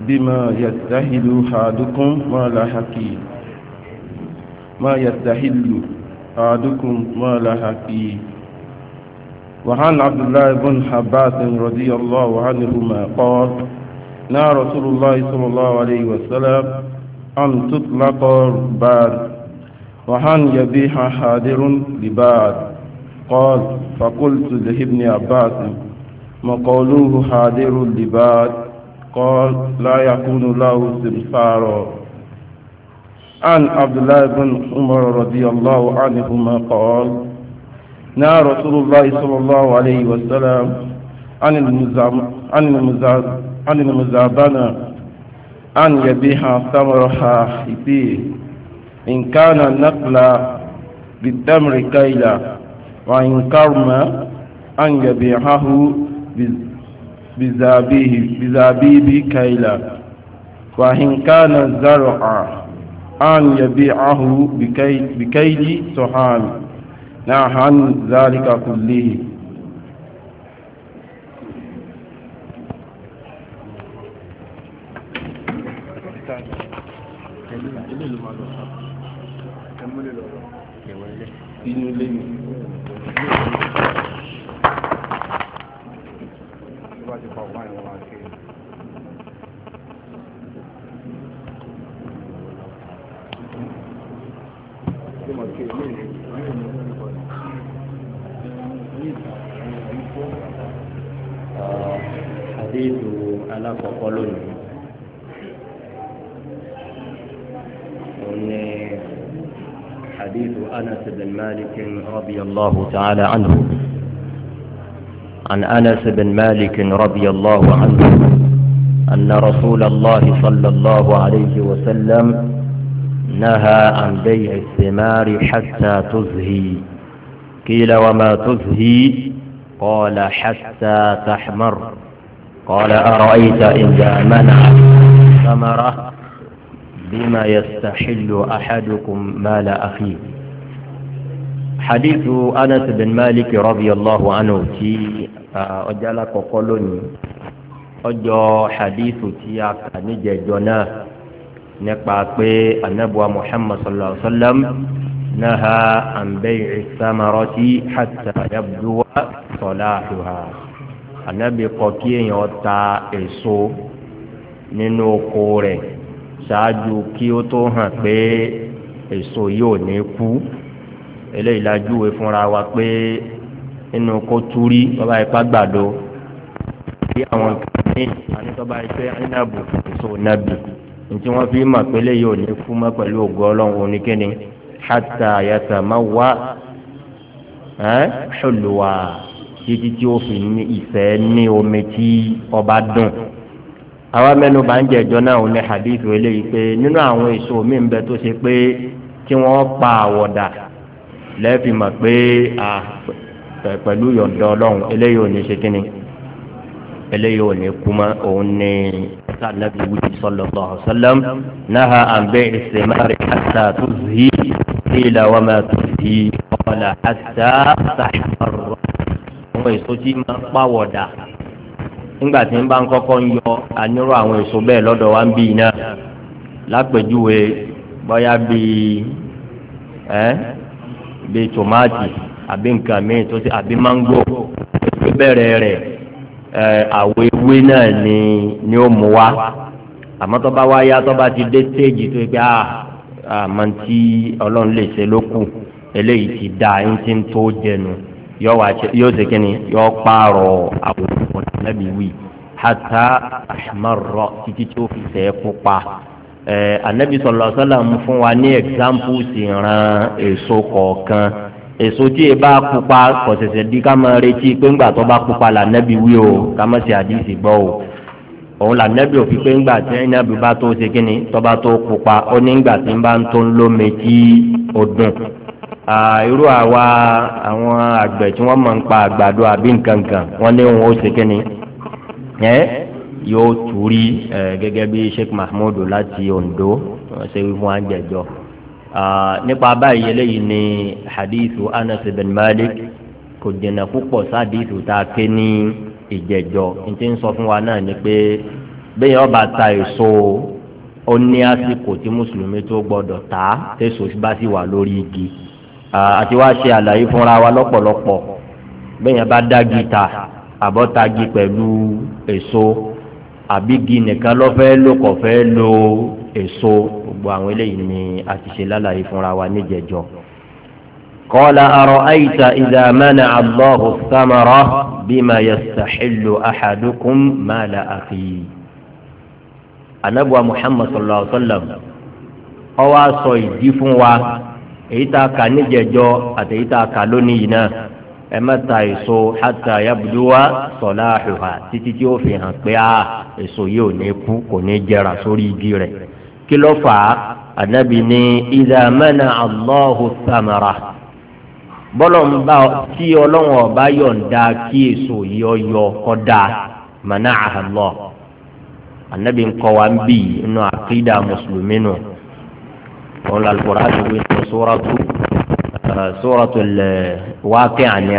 بما يستحل أحدكم ما لا حكي. وعن عبد الله بن عباس رضي الله عنهما قال: نهى رسول الله صلى الله عليه وسلم أن تطلق بعد وأن يبيح حاضر لبعد. قال: فقلت لابن عباس: ما قوله حاضر لبعد؟ قال: لا يكون له سمسار. عن عبد الله بن عمر رضي الله عنهما قال: نهى رسول الله صلى الله عليه وسلم عن المزابنة أن يبيع ثمرها فيه، إن كان نقلا بالتمر كيلا، وإن كرم أن يبيعه بزبيب كيلا، وإن كان زرعا أن يبيعه بكيل سحام. نهى عن ذلك كله. حديث على فقولون حديث أنس بن مالك رضي الله تعالى عنه. عن أنس بن مالك رضي الله عنه أن رسول الله صلى الله عليه وسلم نهى عن بيع الثمار حتى تزهي. قيل: وما تزهي؟ قال: حتى تحمر. قال: أرأيت إذا منع ثمرة بما يستحل أحدكم مال أخيه. حديث أنس بن مالك رضي الله عنه تي أجلك قولني أجو حديث تي أكني جنا نقبع النبوة محمد صلى الله عليه وسلم نهى عن بيع الثمرة حتى يبدو صلاحها. النبي قوكي يوتا إسو nínú oko rẹ̀ ṣáájú kí ó tó hàn pé èso yóò ní kú. Eléyìí la júwe fúnra wa pé nínú kó túrí bàbá ipá gbàdo bí àwọn kìíní àní tọ́ba ẹgbẹ́ ẹ̀nàbù èso nàbì ntí wọ́n fi mọ̀ pé eléyìí ò ní kú mọ́ pẹ̀lú ògo Ọlọ́run oníkíni hatta yatamawwa hulwa títí tí ó fi ní ìfẹ́ ní omi tí ọba dùn. àwa mẹ́nu bá ń jẹjọ náà ò ní hadithu eléyìí pé nínú àwọn èso mi ń bẹ tó ṣe pé tí wọ́n pa àwọ̀dà lẹ́ẹ̀fì mọ̀ pé pẹ̀lú yọ̀ǹda Ọlọ́run eléyìí ò ní ṣe kíni eléyìí ò ní kú mọ́. òun ní ẹ̀ka nàbí wíjì sallallahu alaihi wasallam naha an bay'i thimari hatta tuzhi qila wa ma tuzhi qala hatta tahmarra. àwọn èso tí máa pàwọ̀dà nígbà tí ń bá ń kọ́kọ́ ń yọ àníró àwọn èso bẹ́ẹ̀ lọ́dọ̀ wa ń bí iná lápèjúwe bóyá bíi tòmátì àbí nǹkan míì tó ṣe àbí máńgò tó bẹ̀rẹ̀ rẹ̀ àwọ̀ ewé náà ni ó mú wa àmọ́ tó bá wá yá tó bá ti dé stéèjì tó gbé àmọ́ tí Ọlọ́run lè ṣe ló kù eléyìí ti dá ẹni tí ń tó jẹnu yóò ṣe kí ni yóò pààrọ̀ àwọ̀ Nabi wí hata ahmarra títí tí ó fi fẹ́ pupa. Anabi sallallahu alaihi wasallam fún wa ní examples ìran èso kọ̀ọ̀kan. èso tí e bá pupa kò ṣẹ̀ṣẹ̀ di ká máa retí pé ńgbà tó bá pupa là Nabi wí o ká má ṣe àdìsí gbọ́ o. òun là Nabi òfin pé ńgbà tí Nabi bá tó ṣe kíni tó bá tó pupa ó ní ńgbà tí ń bá ń tó ń lómi tí ó dùn. irú àwọn àgbẹ̀ tí wọ́n máa ń pa àgbàdo àbí nǹkan kan wọ́n ní òun ó ṣe kíni yóò túrí gẹ́gẹ́ bí Sheikh Mahmoud láti Ondo wọ́n ṣe wí fún àjẹjọ́. nípa báyìí eléyìí ni hadithu Anas bin Malik kò jìnnà púpọ̀ sí hadithu tá a ké ní ìjẹjọ́ n ti ń sọ fún wa náà ni pé bẹ́ẹ̀ ọba ta èso ó ní àsìkò tí mùsùlùmí tó gbọdọ̀ ta tẹ̀só bá sì wà lórí igi àti wá ṣe àlàyé fúnra wa lọ́pọ̀lọpọ̀ bẹ́ẹ̀ yẹn bá dági ta àbọ̀tagi pẹ̀lú èso àbígi nìkan ló fẹ́ lò kò fẹ́ lo èso gbogbo àwọn eléyìí ni a ti ṣe lálàyé fúnra wa níjẹ̀jọ́. قال أرأيت إذا منع الله الثمرة بما يستحل أحدكم مال أخيه anabuwa Muhammad sallallahu alaihi wa sallam ó wá sọ ìdí fún wa èyí tá a kà níjẹ̀jọ́ àti èyí tá a kà lónìí náà ẹ má ta èso hatta yabduwa salahuha títí tí ó fi hàn pé èso yìí ò ní kú kò ní jẹrà sórí igi rẹ̀ kí ló fà á anabi ní idha mana Allahu thamara bọ́lọ̀ ń bá tí ọlọ́run ọba yọ̀ǹda kí èso yìí ọyọ kọ́dà mana'aha Allah anabi nkọ́ wa ń bì inú àkídà mùsùlùmí nù wọn lọ Al-Qur'an wí ní sóràtú Waqi'a ni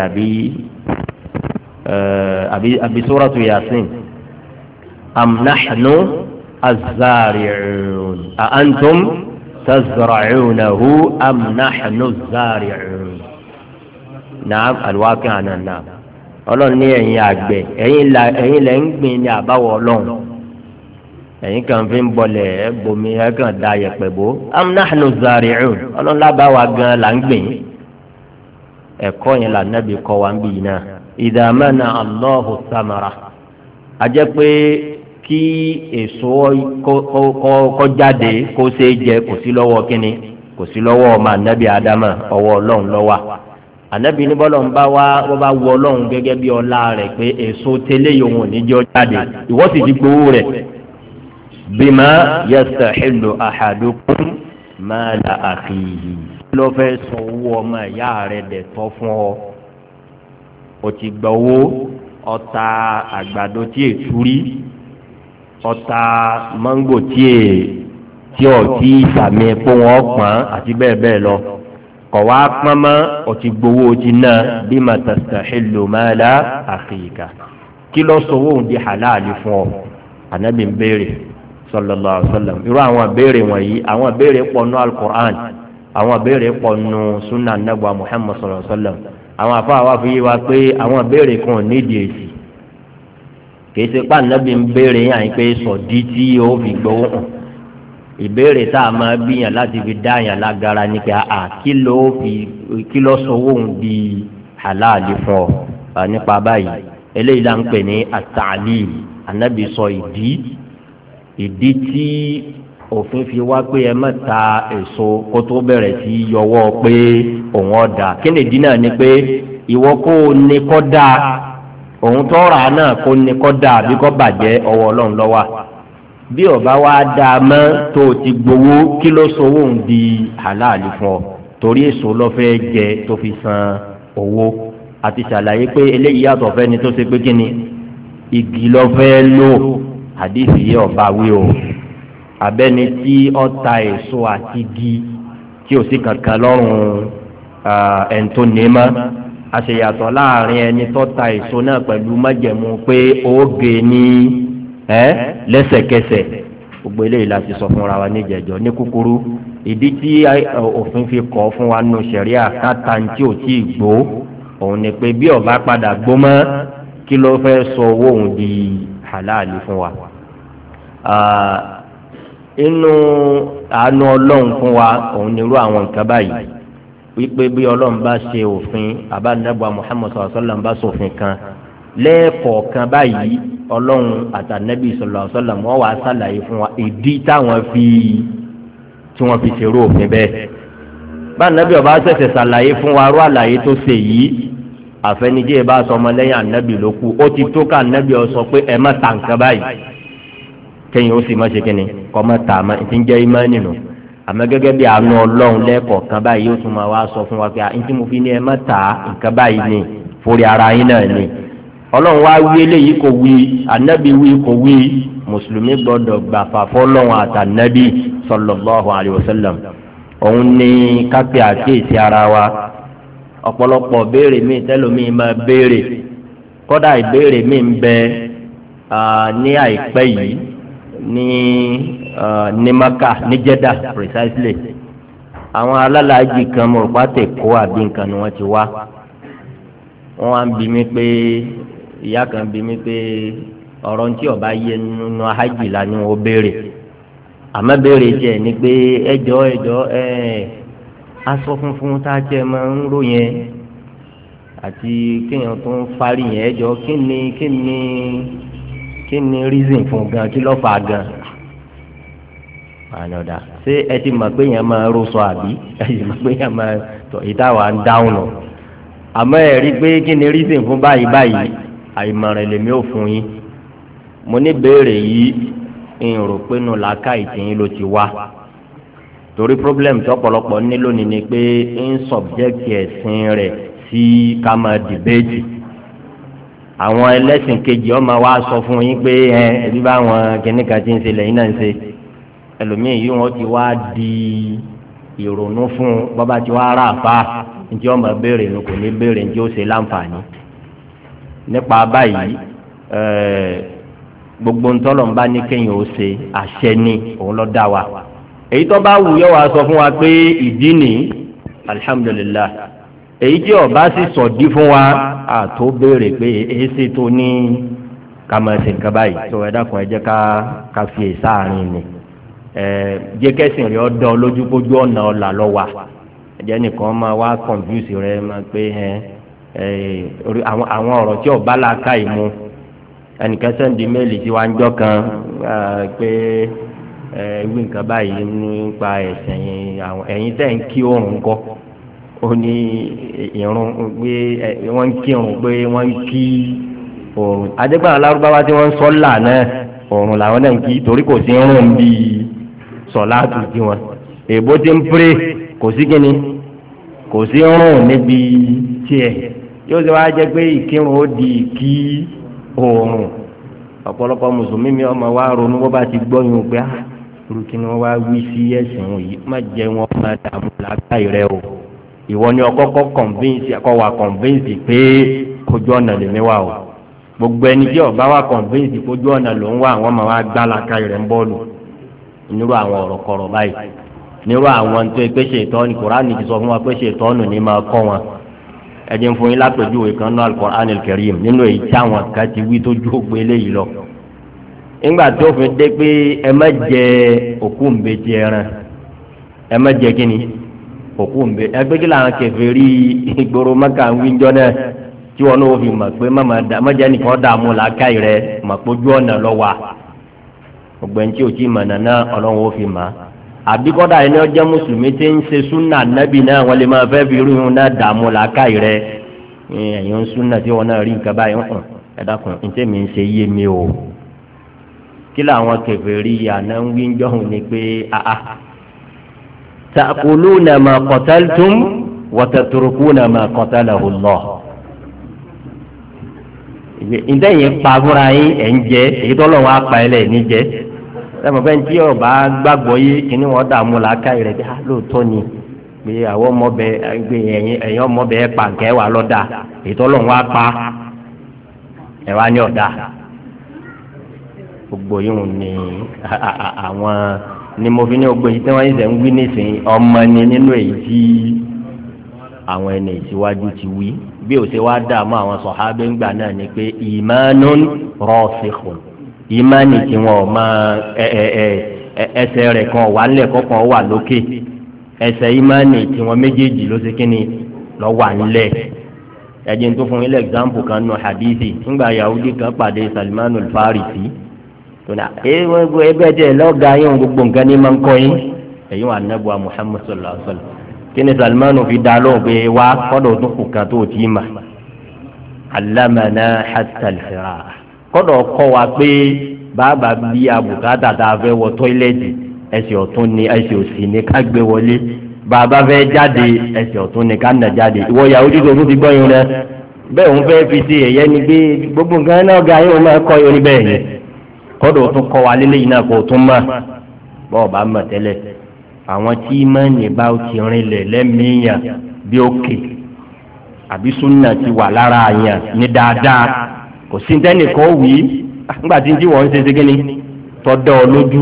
àbí sóràtú Yasin am nahnu az-zari'un a antum tazra'unahu am nahnu az-zari'un naam Al-Waqi'a naam ọlọ́run ní ẹ̀yin àgbẹ̀ ẹ̀yin lẹ́ ń gbìn ní àbáwọ̀ ọlọ́run ẹ̀yin kan fi ń bọlẹ̀ ẹ̀ bomi ẹ̀ kàn da yẹ̀pẹ̀ bò am nahnu zari'un ọlọ́run lábàáwá gan là ń gbìn ẹ̀kọ́ yẹn là nàbì kọ́ wa ń bì náà idha mana Allahu samara àjẹ́ pé kí èso kó jáde kó ṣe jẹ kò sí lọ́wọ́ kínní kò sí lọ́wọ́ ọmọ ànábì Ádámà ọwọ́ ọlọ́run ló wà ànábì ní bọ́lọ̀ ń bá wá wọ́n bá wọ ọlọ́run gẹ́gẹ́ bí ọlá rẹ̀ pé èso tẹ́lẹ̀ yòówù níjọ́ jáde ìwọ́ sì ti gbowó rẹ̀ bima yastahillu ahadukum mala akhihi ló fẹ́ sọ owó ọmọ ìyá rẹ̀ dẹ̀ tọ́ fún ọ o ti gba owó ọta àgbàdo tí ètú rí ọta mángò tí ọtí ìsàmì pé wọ́n pọ́n àti bẹ́ẹ̀ bẹ́ẹ̀ lọ kọ̀ wá pọ́n mọ́ o ti gbowó ti náà bima tastahillu mala akhika kí ló sọ owó di halali fún ọ ànábì ń béèrè sallallahu alaihi wasallam irú àwọn ìbéèrè wọ̀nyí àwọn ìbéèrè pọ̀ nù Al-Qur'an àwọn ìbéèrè pọ̀ nù sunna anabu Muhammad sallallahu alaihi wasallam àwọn afa wa fi wá pé àwọn ìbéèrè kan nídìí èsì kìí ṣe pa anabi ń béèrè yàn pé sọ̀dí tí ó fi gbowó hàn ìbéèrè tá a máa bíyàn láti fi dá yàn lágara ní pé kí ló sọ owó ń di halali fún ọ nípa báyìí eléyìí là ń pè ní at-ta'lil anabi sọ ìdí tí òfin fi wá pé ẹ má ta èso kó tó bẹ̀rẹ̀ sí yọwọ́ pé òun ọ̀dà kí ni ìdí náà ni pé ìwọ kó o ní kọ́ da òun tó rà á náà kó ní kọ́ da àbí kọ́ bàjẹ́ ọwọ́ ọlọ́run ló wà bí ọba wa dá a mọ́ tó o ti gbowó kí ló sọ òun di halali fún ọ torí èso ló fẹ́ jẹ tó fi san owó àti ṣàlàyé pé eléyìí yàtọ̀ fẹ́ni tó ṣe pé kí ni igi ló fẹ́ lò àdìsí yìí ọba wí o abẹ́ni tí ó ta èso àti igi tí ò sí kankan lọ́rùn ẹni tó ní mọ́ àṣeyàtọ̀ láàrin ẹni tó ta èso náà pẹ̀lú májẹ̀mú pé ó gé ní lẹ́sẹ̀kẹsẹ̀ gbogbo eléyìí láti sọ fúnra wa níjẹ̀jọ́ ní kúkúrú ìdí tí òfin fi kọ́ fún wa nù sẹ̀ríà káta tí ò tí ì gbó òun ni pé bí ó bá padà gbó mọ́ kí ló fẹ́ sọ owó òun di halali fún wa inú àánú ọlọ́run fún wa òun nírú àwọn nǹkan báyìí wípé bí ọlọ́run bá ṣe òfin àbánẹ́bùa Muhammad sallallahu alaihi wasallam bá ṣòfin kan lẹ́ẹ̀kọ̀ọ̀kan báyìí ọlọ́run àtànẹ́bì sallallahu alaihi wasallam wọ́n wàá ṣàlàyé fún wa ìdí tí wọ́n fi ṣerú òfin bẹ́ẹ̀ bá ànẹ́bì ọba ṣẹ̀ṣẹ̀ ṣàlàyé fún wa rú àlàyé tó ṣe yìí àfẹnijẹ́ bá sọ ọmọ lẹ́yìn ànẹ́bì ló kù ó ti tó ká ànẹ́bì ọ sọ pé ẹ má ta nǹkan báyìí kẹ́yìn ó sì má ṣe kínní kọ́ má ta àmọ́ ti ń jẹ́ ìmánì nù àmọ́ gẹ́gẹ́ bí àánú ọlọ́run lẹ́ẹ̀kọ̀ọ̀kan báyìí ó tún máa wá sọ fún wa pé àyìn tí mo fi ní ẹ má ta nǹkan báyìí ni forí ara yín náà ni ọlọ́run wá wí eléyìí kò wí ànábì wí kò wí mùsùlùmí gbọ́dọ̀ gbàfà fọ́lọ́run àtànábì sallallahu alaihi wasallam òun ní kápẹ́ àkíyèsí ara wa ọ̀pọ̀lọpọ̀ béèrè míì tẹ́lómìí máa béèrè kọ́dà ìbéèrè míì ń bẹ ní àìpẹ́ yìí ní Maka ní Jeddah precisely àwọn alálàájì kan mọ̀ pátẹ̀ kó àbí nǹkan ni wọ́n ti wá wọ́n wá ń bi mí pé ìyá kan bi mí pé ọ̀rọ̀ tí ọba yé nínú hajj la ni wọ́n béèrè àmọ́ béèrè jẹ́ ni pé ẹjọ́ aṣọ funfun tá a jẹ́ máa ń ró yẹn àti kéèyàn tó ń parí yẹn ẹjọ́ kí ni reason fún gan kí ló fà gan ànàdà ṣé ẹ ti mọ̀ pé yẹn máa ró sọ àbí ẹ ti mọ̀ pé yẹn máa tọ̀ ìdáwà ń dáhùn lọ àmọ́ ẹ rí pé kí ni reason fún báyìí àìmọ̀ràn lèmi ò fún yín mo ní béèrè yìí ń rò pé nù làákà ìtìyín ló ti wá torí problem tọ́pọ̀lọpọ̀ ní lónìí ni pé ń subject ẹ̀sìn rẹ̀ sí ká máa debate àwọn ẹlẹ́sìn kejì ọmọ wa sọ fún yín pé ẹbí báwọn kìnnìkan ti ń ṣe lẹ́yìn náà ń ṣe ẹlòmíì yìí wọ́n ti wá di ìrònú fún bọ́bá tí wàá rà fà ǹjẹ́ ọmọ béèrè ní kò ní béèrè ǹjẹ́ ó ṣe láǹfààní nípa báyìí gbogbo ntọ́lọ̀ ń bá ní kéèyàn ó ṣe àṣẹ ni òun ló dá wa èyí tó bá wù yọ wá sọ fún wa pé ìdí ni alhamdulillah èyí tí ọba sì sọ̀dí fún wa àtó béèrè pé èsì tó ní kàmẹ́sì nǹkan báyìí tó ẹ dákun ẹ jẹ́ ká fi èsà àárín ni jẹ́ kẹ́sìn rẹ̀ ọ̀dọ́ lójúkójú ọ̀nà ọ̀là lọ́wà ẹ̀jẹ̀ nìkan máa wá confuse rẹ̀ máa pé àwọn ọ̀rọ̀ tí ọba la ká ìmú ẹnìkan sẹ́ndí méèlì tí wàá ń jọ́ kan pé wí nǹkan báyìí nípa ẹ̀sìn ẹ̀yin tẹ̀ ń kí oòrùn kọ́ ó ní ìrun pé wọ́n ń kírun pé wọ́n ń kí oòrùn adégbàna lárúbáwá tí wọ́n ń sọ là náà oòrùn làwọn náà ń kí torí kò sí rún bíi sọ̀láàtù tí wọn èbó ti ń péré kò sí kíni kò sí rún níbi tiẹ̀ yóò ṣe wá jẹ́ pé ìkírun ó di kí oòrùn ọ̀pọ̀lọpọ̀ mùsùlùmí mi ọmọ wa ronú bó bá ti gbọ́yìn pé irú kí ni wọ́n wá wí sí ẹ̀sìn yìí má jẹ́ wọn máa dààmú làákàyè rẹ o ìwọ ni ọkọ́kọ́ convince pé kójú ọ̀nà lèmi wà o gbogbo ẹni tí ọba wa convince kójú ọ̀nà ló ń wá àwọn ọmọ wa gbá làákàyè rẹ ń bọ́ọ̀lù nírú àwọn ọ̀rọ̀ kọ̀rọ̀ báyìí nírú àwọn tó pé ṣètọ́ni Kùránì ti sọ fún wa pé ṣètọ́nù ní máa kọ́ wọn ẹjẹ ń fún yín lápèjúwe kan náà Al-Qur'an al-Karim nínú èyí tí àwọn kan ti wí tó ju ògbé eléyìí lọ nígbà tó fi dé pé ẹ má jẹ òkú ńbẹ́jì ẹran ẹ má jẹ kíni òkú ńbẹ́jì ẹgbẹ́ kí làwọn kèfèrí ìgboro Mẹ́kà ń wí jọ náà tí wọn náà fi mọ̀ pé má jẹ́ nìkan dààmú làákàyè rẹ mọ̀ pé ojú ọ̀nà lọ wà ọgbẹ́ni tí o ti mọ̀ nàná Ọlọ́run ó fi mọ̀ àbíkọ́dà ẹni ọjọ́ mùsùlùmí tí ń ṣe súnà nábì náà wọ́n lè máa fẹ́ fi irú yìí náà dààmú làákàyè rẹ ẹ̀yìn súnà tí wọ́n náà rí nǹkan báyìí hàn ẹ dákun ǹjẹ́ mi ń ṣe yé mi o kí làwọn kèfèrí àná ń wí jọ̀hún ni pé ta'kuluna ma qataltum wa tatrukuna ma qatalahu Allah ǹjẹ́ yẹn pa fúnra yín ẹ̀ ń jẹ èyí tó lọ́wọ́ apá ẹ̀ lẹ̀ ní jẹ sẹ́mi fẹ́ tí ọba gbàgbọ́ yé kíní wọ́n dààmú làákàyè rẹ̀ bí lóòótọ́ ni pé àwọn ọmọbẹ ẹ̀yìn ọmọbẹ pàǹkẹ́ wà lọ́dà ètò ọlọ́run wá pa ẹ̀ wá ní ọ̀dà gbogbo yìí ni àwọn ni mo fi ní gbogbo yìí tí wọ́n yìí sẹ́ ń wí nísìnyí ọmọ ni nínú èyí tí àwọn ẹni ìsíwájú ti wí bí ó ṣe wá dààmú àwọn sọ̀hábẹ́ ńgbà náà ni pé ìmánun rasikhun ìmánì tí wọn ò máa ẹsẹ̀ rẹ̀ kan wà nílẹ̀ kọ̀ọ̀kan wà lókè ẹsẹ̀ ìmánì tí wọn méjèèjì ló ṣe kíni lọ wà nílẹ̀ ẹ̀jẹ̀ tó fún ilé example kan nù hadithi ńgbà Yahudi kan pàdé Salmanu al-Farisi tó ní ẹgbẹ́ jẹ́ lọ́gàá yín gbogbo nǹkan ní máa ń kọ́ yín ẹ̀yìn wà nẹ́bùa Muhammad sallallahu alaihi wa sallam kí ni Salmanu fi dá lóhùn pé wá kọ́dọ̀ tó kù kan tó ti mà allamana hatta al-firaq kọ́dọ̀ kọ́ wa pé bàbá bí abùkátà tá a fẹ́ wọ tọ́ílẹ̀tì ẹsẹ̀ ọ̀tún ni ẹsẹ̀ òsì ni ká gbé wọlé bàbá fẹ́ jáde ẹsẹ̀ ọ̀tún ni ká nà jáde ìwọ Yahudi tó tún ti gbọ́ yín rẹ bẹ́ẹ̀ òun fẹ́ fi ṣe ẹ̀yẹ ni pé gbogbo nǹkan náà ga yín òun máa kọ́ yín bẹ́ẹ̀ yẹn kọ́dọ̀ tún kọ́ wa lélẹ́yìn náà kó tún mọ̀ bọ́ọ̀ bá mọ̀ tẹ́lẹ̀ àwọn tí mọ́ọ̀nì bá ti rinlẹ̀ lẹ́mìíyàn bí òkè àbí súnà ti wà lára àyàn ní dáadáa kò sí tẹ́nìkan wí nígbà tí wọ́n ń ṣe ṣégeni tọ́dọ̀ lójú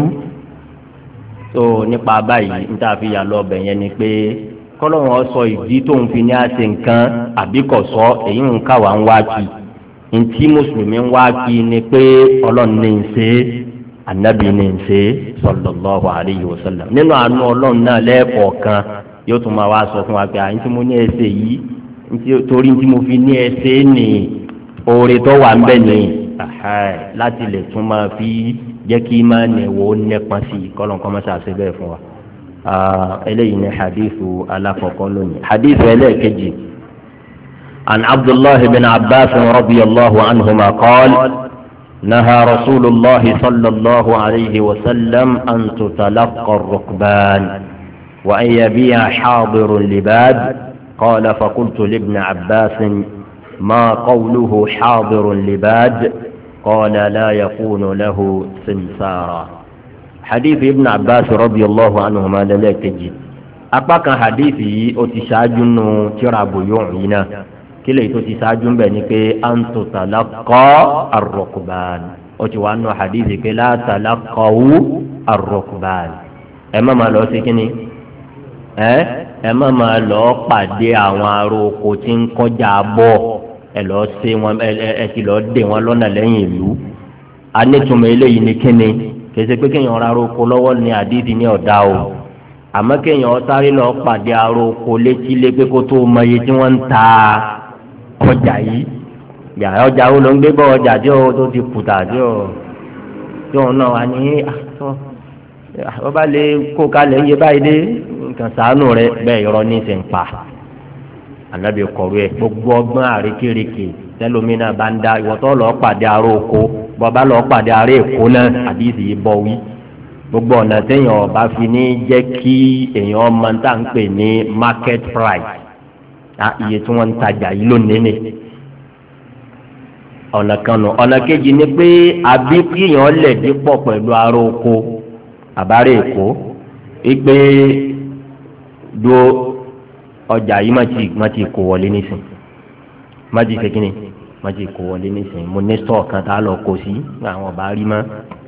tó nípa báyìí níta fi yà lọ ọbẹ̀ yẹn ni pé kọ́lọ́run sọ ìdí tóun fi ní àṣẹ nǹkan àbí kò sọ èyí ń káwá ń wá kí ntí mùsùlùmí ń wá kí ni pé ọlọ́run ní ń ṣe ànábì ní ń ṣe sallallahu alayhi wa sallam nínú àánú ọlọ́run náà lẹ́ẹ̀kọ̀ọ̀kan yóò tún máa wá sọ fún wa pé àyìn tí mo ní ẹsẹ̀ yìí torí tí mo fi ní ẹsẹ̀ ní oore tó wà ń bẹ̀ ní láti lè tún máa fi jẹ́ kí máa nẹ̀wò nípa sí kọ́lọ́nkọ́ máa ṣàṣẹ bẹ́ẹ̀ fún wa. eléyìí ni hadithu alákọ̀ọ́kọ́ lónìí. hadithu ẹlẹ́ẹ̀kejì an abdullahi bin abbas radiyallahu anhuma qala naha rasulullahi sallallahu alayhi wa sallam an tutalaqqa ar-rukban wa an yabi'a hadirun libad qala faqultu libni abbas ma qawluhu hadirun libad قال لا يكون له سمسارا حديث ابن عباس رضي الله عنهما لا تجد أبقى حديثي أتشاجن تراب يوعينا كلا يتشاجن بنك أن تتلقى الركبان أتوانو حديثي لا تلقوا الركبان أما ما لو سكني أما ما لو قد يعوارو كتن كجابو ẹ lọ ṣe wọn ẹ ti lọ dé wọn lọ́nà lẹ́yìn ìlú anítùmọ̀ eléyìí ni kíni kèsì pé kéèyàn ra aroko lọ́wọ́ ní àdídì ní ọ̀dà o àmọ́ kéèyàn sáré lọ pàdé aroko létí lé pé kó tó mọ iye tí wọ́n ń ta ọjà yìí yàrá ọjà wo ló ń gbé bọ́ ọjà tí ó tó ti kùtà tí òun náà wà ní àtọ́ wọ́n bá lè kó kalẹ̀ iye báyìí dé nǹkan sàánù rẹ bẹ́ẹ̀ yọrọ ní ìsìn pa anabi kọ̀wé ẹ̀ gbogbo ọgbọ́n àrékérekè tẹlómìnà bá ń da ìwọ́tọ́ lọ́ọ́ pàdé aró oko bọ́ba lọ́ọ́ pàdé aró èkó náà àdìsí yìí bọ̀ wí gbogbo ọ̀nà téèyàn ọba fi ní jẹ́ kí èèyàn ọmọ tá à ń pè ní market price iye tí wọ́n ń tajà yìí lónìí ni ọ̀nà kan nù ọ̀nà kejì ni pé àbí kíyàn lẹ̀ dípọ̀ pẹ̀lú aró oko àbárè èkó ìpè do ọjà yìí má ti kó wọlé nísìn má ti ṣe kíni má ti kó wọlé nísìn mo ní sọ kan tá a lọ kó sí àwọn ọba rí mọ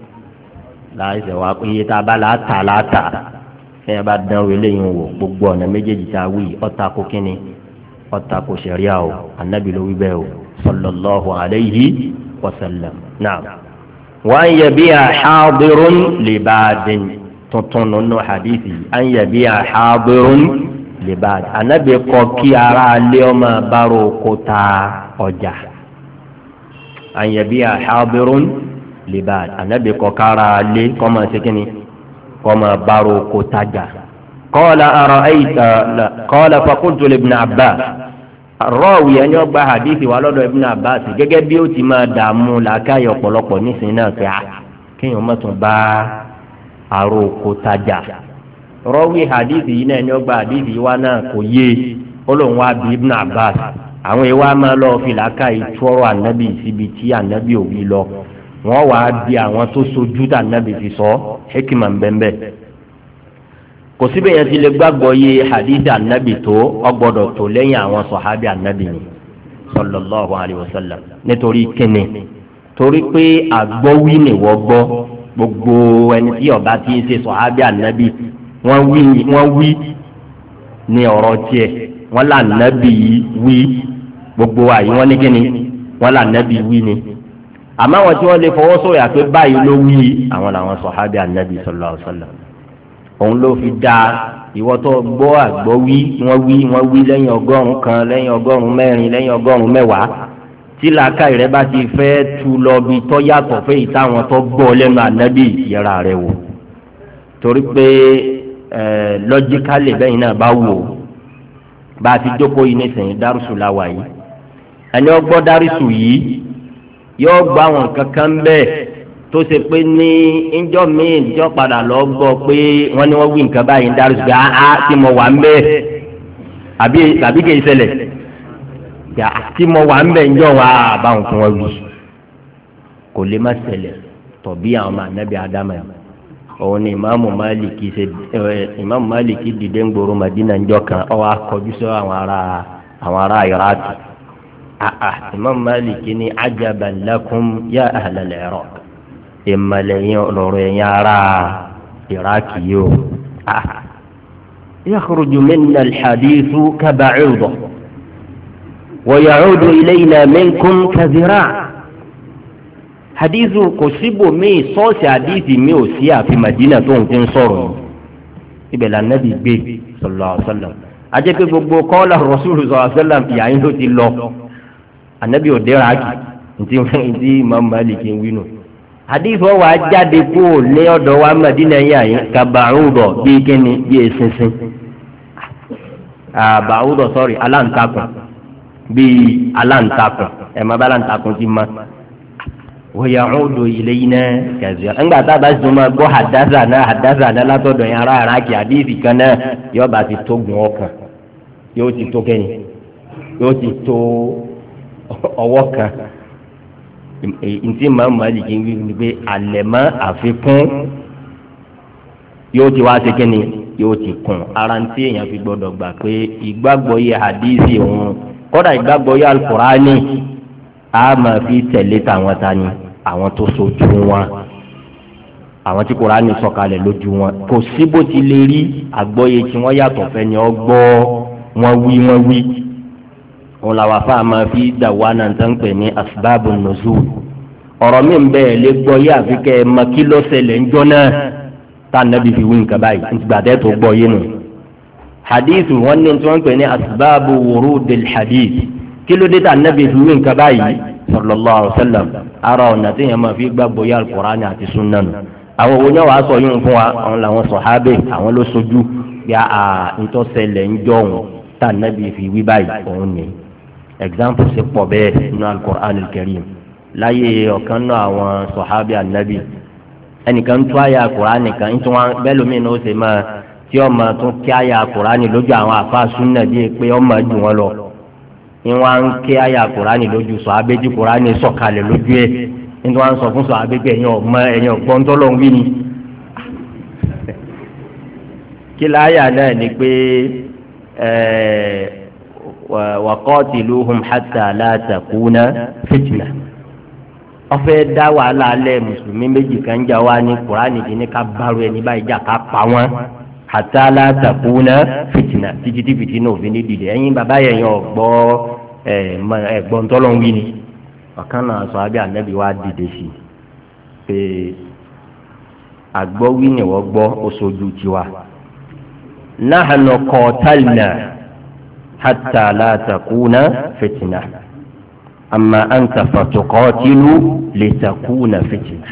láìsẹ wá pé iye tá a bá láta ẹyìn bá dánwó eléyìí wò gbogbo ọ̀nà méjèèjì tá a wí ọ̀tà kó kíni ọ̀tà kó ṣẹ̀ríà o ànábì ló wí bẹ́ẹ̀ o sallallahu alayhi wa sallam naam wa an yabi'a hadirun libadin tuntun nínú hadithi an yabi'a hadirun libad anabi kọ kí ara alẹ́ ọmọ bárò kóta ọjà anyabi ahabirun libad anabi kọ kára alẹ́ kọ́mọ sekini kọ́mọ bárò kóta jà qala ara'ayta qala faqultu li ibn abbas rọ́ọ̀wì ẹni ọgbà hadithi wà lọ́dọ̀ ibn abbas gẹ́gẹ́ bí ó ti máa dààmú làákàyè ọ̀pọ̀lọpọ̀ nísìnyí náà pé kéèyàn mọ̀tún bá àrò kóta jà rọ́wí hadithi yìí náà ni ó gba hadithi yìí wá náà kò yé olóhùn wa bí ibn abbas àwọn ìwà máa lọ fìlàkà ìtúrọ̀ ànábì síbi tí ànábì òbí lọ wọ́n wá bí àwọn tó sojú tá ànábì fi sọ hekima mbẹ́mbẹ́ kò síbẹ̀ yẹn ti lè gbàgbọ́ yé hadithi ànábì tó ọgbọ́dọ̀ tó lẹ́yìn àwọn sọ̀hábì ànábì ni sallallahu alayhi wa sallam nítorí kíni torí pé àgbọ́wí ni wọ́n gbọ́ gbogbo ẹni tí ọba ti ń ṣe sọ̀hábì ànábì wọ́n wí ní ọ̀rọ̀ tiẹ̀ wọ́n là nábì wí gbogbo àyè wọ́n ní kíni wọ́n là nábì wí ni àmọ́ àwọn tí wọ́n lè fọwọ́ sọ̀yà pé báyìí ló wí àwọn làwọn sọ̀hábì ànábì sallallahu alaihi wasallam òun ló fi dá ìwọ tó gbọ́ àgbọ́ wọ́n wí lẹ́yìn 100 kan lẹ́yìn 100 lẹ́yìn 100 tí làákàyè rẹ bá ti fẹ́ tu lọ bí tọ́ yàtọ̀ fẹ́ yìí táwọn tó gbọ́ lẹ́nu ànábì yẹra rẹ wò torí pé lọ́jíkálì bẹ́yìn náà bá wò bá a ti jókòó yìí nísìnyí dárúsù la wà yìí ẹni ọgbọ́ dárúsù yìí yóò gbọ́ àwọn kankan bẹ́ẹ̀ tó ṣe pé ní ìjọ míì ìjọ padà lọ gbọ́ pé wọ́n ní wọ́n wí nǹkan báyìí dárúsù pé tí mo wà ń bẹ́ẹ̀ àbí kì í ṣẹlẹ̀ tí mo wà ń bẹ́ẹ̀ ìjọ wa àbáwọn fún wọn wí kò lè má ṣẹlẹ̀ tọ̀bí àwọn ọmọ ànábì ádámà òun ni ìmáàmù Málìkì dìde ń gbòòrò Madina ńjọ́ kan ó wá kọjú sọ àwọn ará Iraq ìmáàmù Málìkì ní ajaban lakum ya ahlal Iraq ìmọ̀lẹ́yìn ọ̀rọ̀ ẹ̀yìn ara iraki yìí o. yakhruju minna al-hadithu kaba'udah wa ya'udu ilayna minkum kadhira'. hadithu kò síbò míì sọ́ọ̀sì hadithi mi ò sí àfi Madina tó ń fi sọ̀rọ̀ ibẹ̀ la Nabi gbé sallallahu alaihi wasallam. ajẹ́ pé gbogbo qala Rasul sallallahu alaihi wasallam ìyàyín ló ti lọ Ànábì ò dé iraki ntí Imam Malik ń wí nù. hadith wọn wàá jáde kó o ní ọ̀dọ̀ wa Madina yàyín kaba'udah bíi kíni bíi eṣinṣin ba'udah sọrí aláǹtakùn bíi aláǹtakùn ẹ̀ má bá aláǹtakùn ti ma. wa ya'udu ilayna kazira. ńgbà tá a bá sọ ma gbọ́ haddathana látọ̀dọ̀ yẹn ara Iraki hadith kan náà yóò bá ti tó gun ọkàn yóò ti tó kẹ́yìn yóò ti tó ọwọ́ kan. ntí Imam Malik ń wí ni pé àlẹ̀mọ́ àfikún yóò ti wá ṣe kínni yóò ti kún ara ntí èèyàn fi gbọdọ̀ gbà pé ìgbàgbọ́ yẹ hadithi òun kódà ìgbàgbọ́ yẹ alukurani a máa fi tẹ̀lé tàwọn tani àwọn tó sojú wọn àwọn tí kurani sọ̀kalẹ̀ lójú wọn kò sí bó ti lè rí àgbọ́yé tí wọ́n yàtọ̀ fẹ́ ni ọ gbọ́ wọ́n wí. wọn làwọn afa máa fi dà wá náà tó ń pè ní asbabu nuzul ọ̀rọ̀ mi bẹ́ẹ̀ lè gbọ́ yé àfi kẹ́ ẹ mọ kí ló ṣẹlẹ̀ ńjọ́ náà tá Ànábì fi wí nǹkan báyìí nígbàdẹ́ tó gbọ́ yé nù. hadith wọn ní tí wọ́n ń pè ní asbabu wurudil hadith kí ló dé tá Ànábì fi wí nǹkan báyìí sallallahu alaihi wasallam ara ọ̀nà tí yẹn máa fi gbàgbọ́ yé al-Qur'ani àti sunna nù. àwọn òun náà wàá sọ yín fún wa àwọn làwọn sọ̀hábẹ́ àwọn ló sojú yà á ntọ́sẹ̀lẹ̀ ńjọ́ òun tá Ànábì fi wí báyìí òun ni. example ṣe pọ̀ bẹ́ẹ̀ nínú al-Qur'an al-Karim láyé ọ̀kan náà àwọn sọ̀hábì ànábì ẹnìkan tún àyà Kùránì kan ní tí wọ́n bẹ́ẹ̀ lómi ní ó ṣe máa tí ọmọ tún kí àyà Kùránì lójú àwọn àfa súnà bíi pé ọmọ jù wọn lọ ní wọ́n ń kí àyà Kùránì lójú sọ̀hábì tí Kùránì sọ̀kalẹ̀ lójú ẹ̀ ní tí wọ́n ń sọ fún sọ̀hábì pé ẹ̀yin ọ̀gbọ́n tó lọ́n wí ni. kí láyà náà ni pé waqatiluhum hatta la takuna fitna. ọfẹ dá wàhálà alẹ mùsùlùmí méjì kan jà wá ní Kùránì kí ní ká bárò ẹni báyìí jà ká pa wọn hatta la takuna fitna títí tí fìtínà òfin ní dìde ẹ̀yin bàbá yẹn yọ gbọ́ ẹ̀gbọ́n tọlọ ń wí ni ọ̀kan náà sọ abẹ ànábì wa dìde sí pé àgbọ wí ni wọ́n gbọ́ oṣooju tiwa nahnu qatalna hatta la takuna fitna. amma anta fatuqatilu litakuna fitna.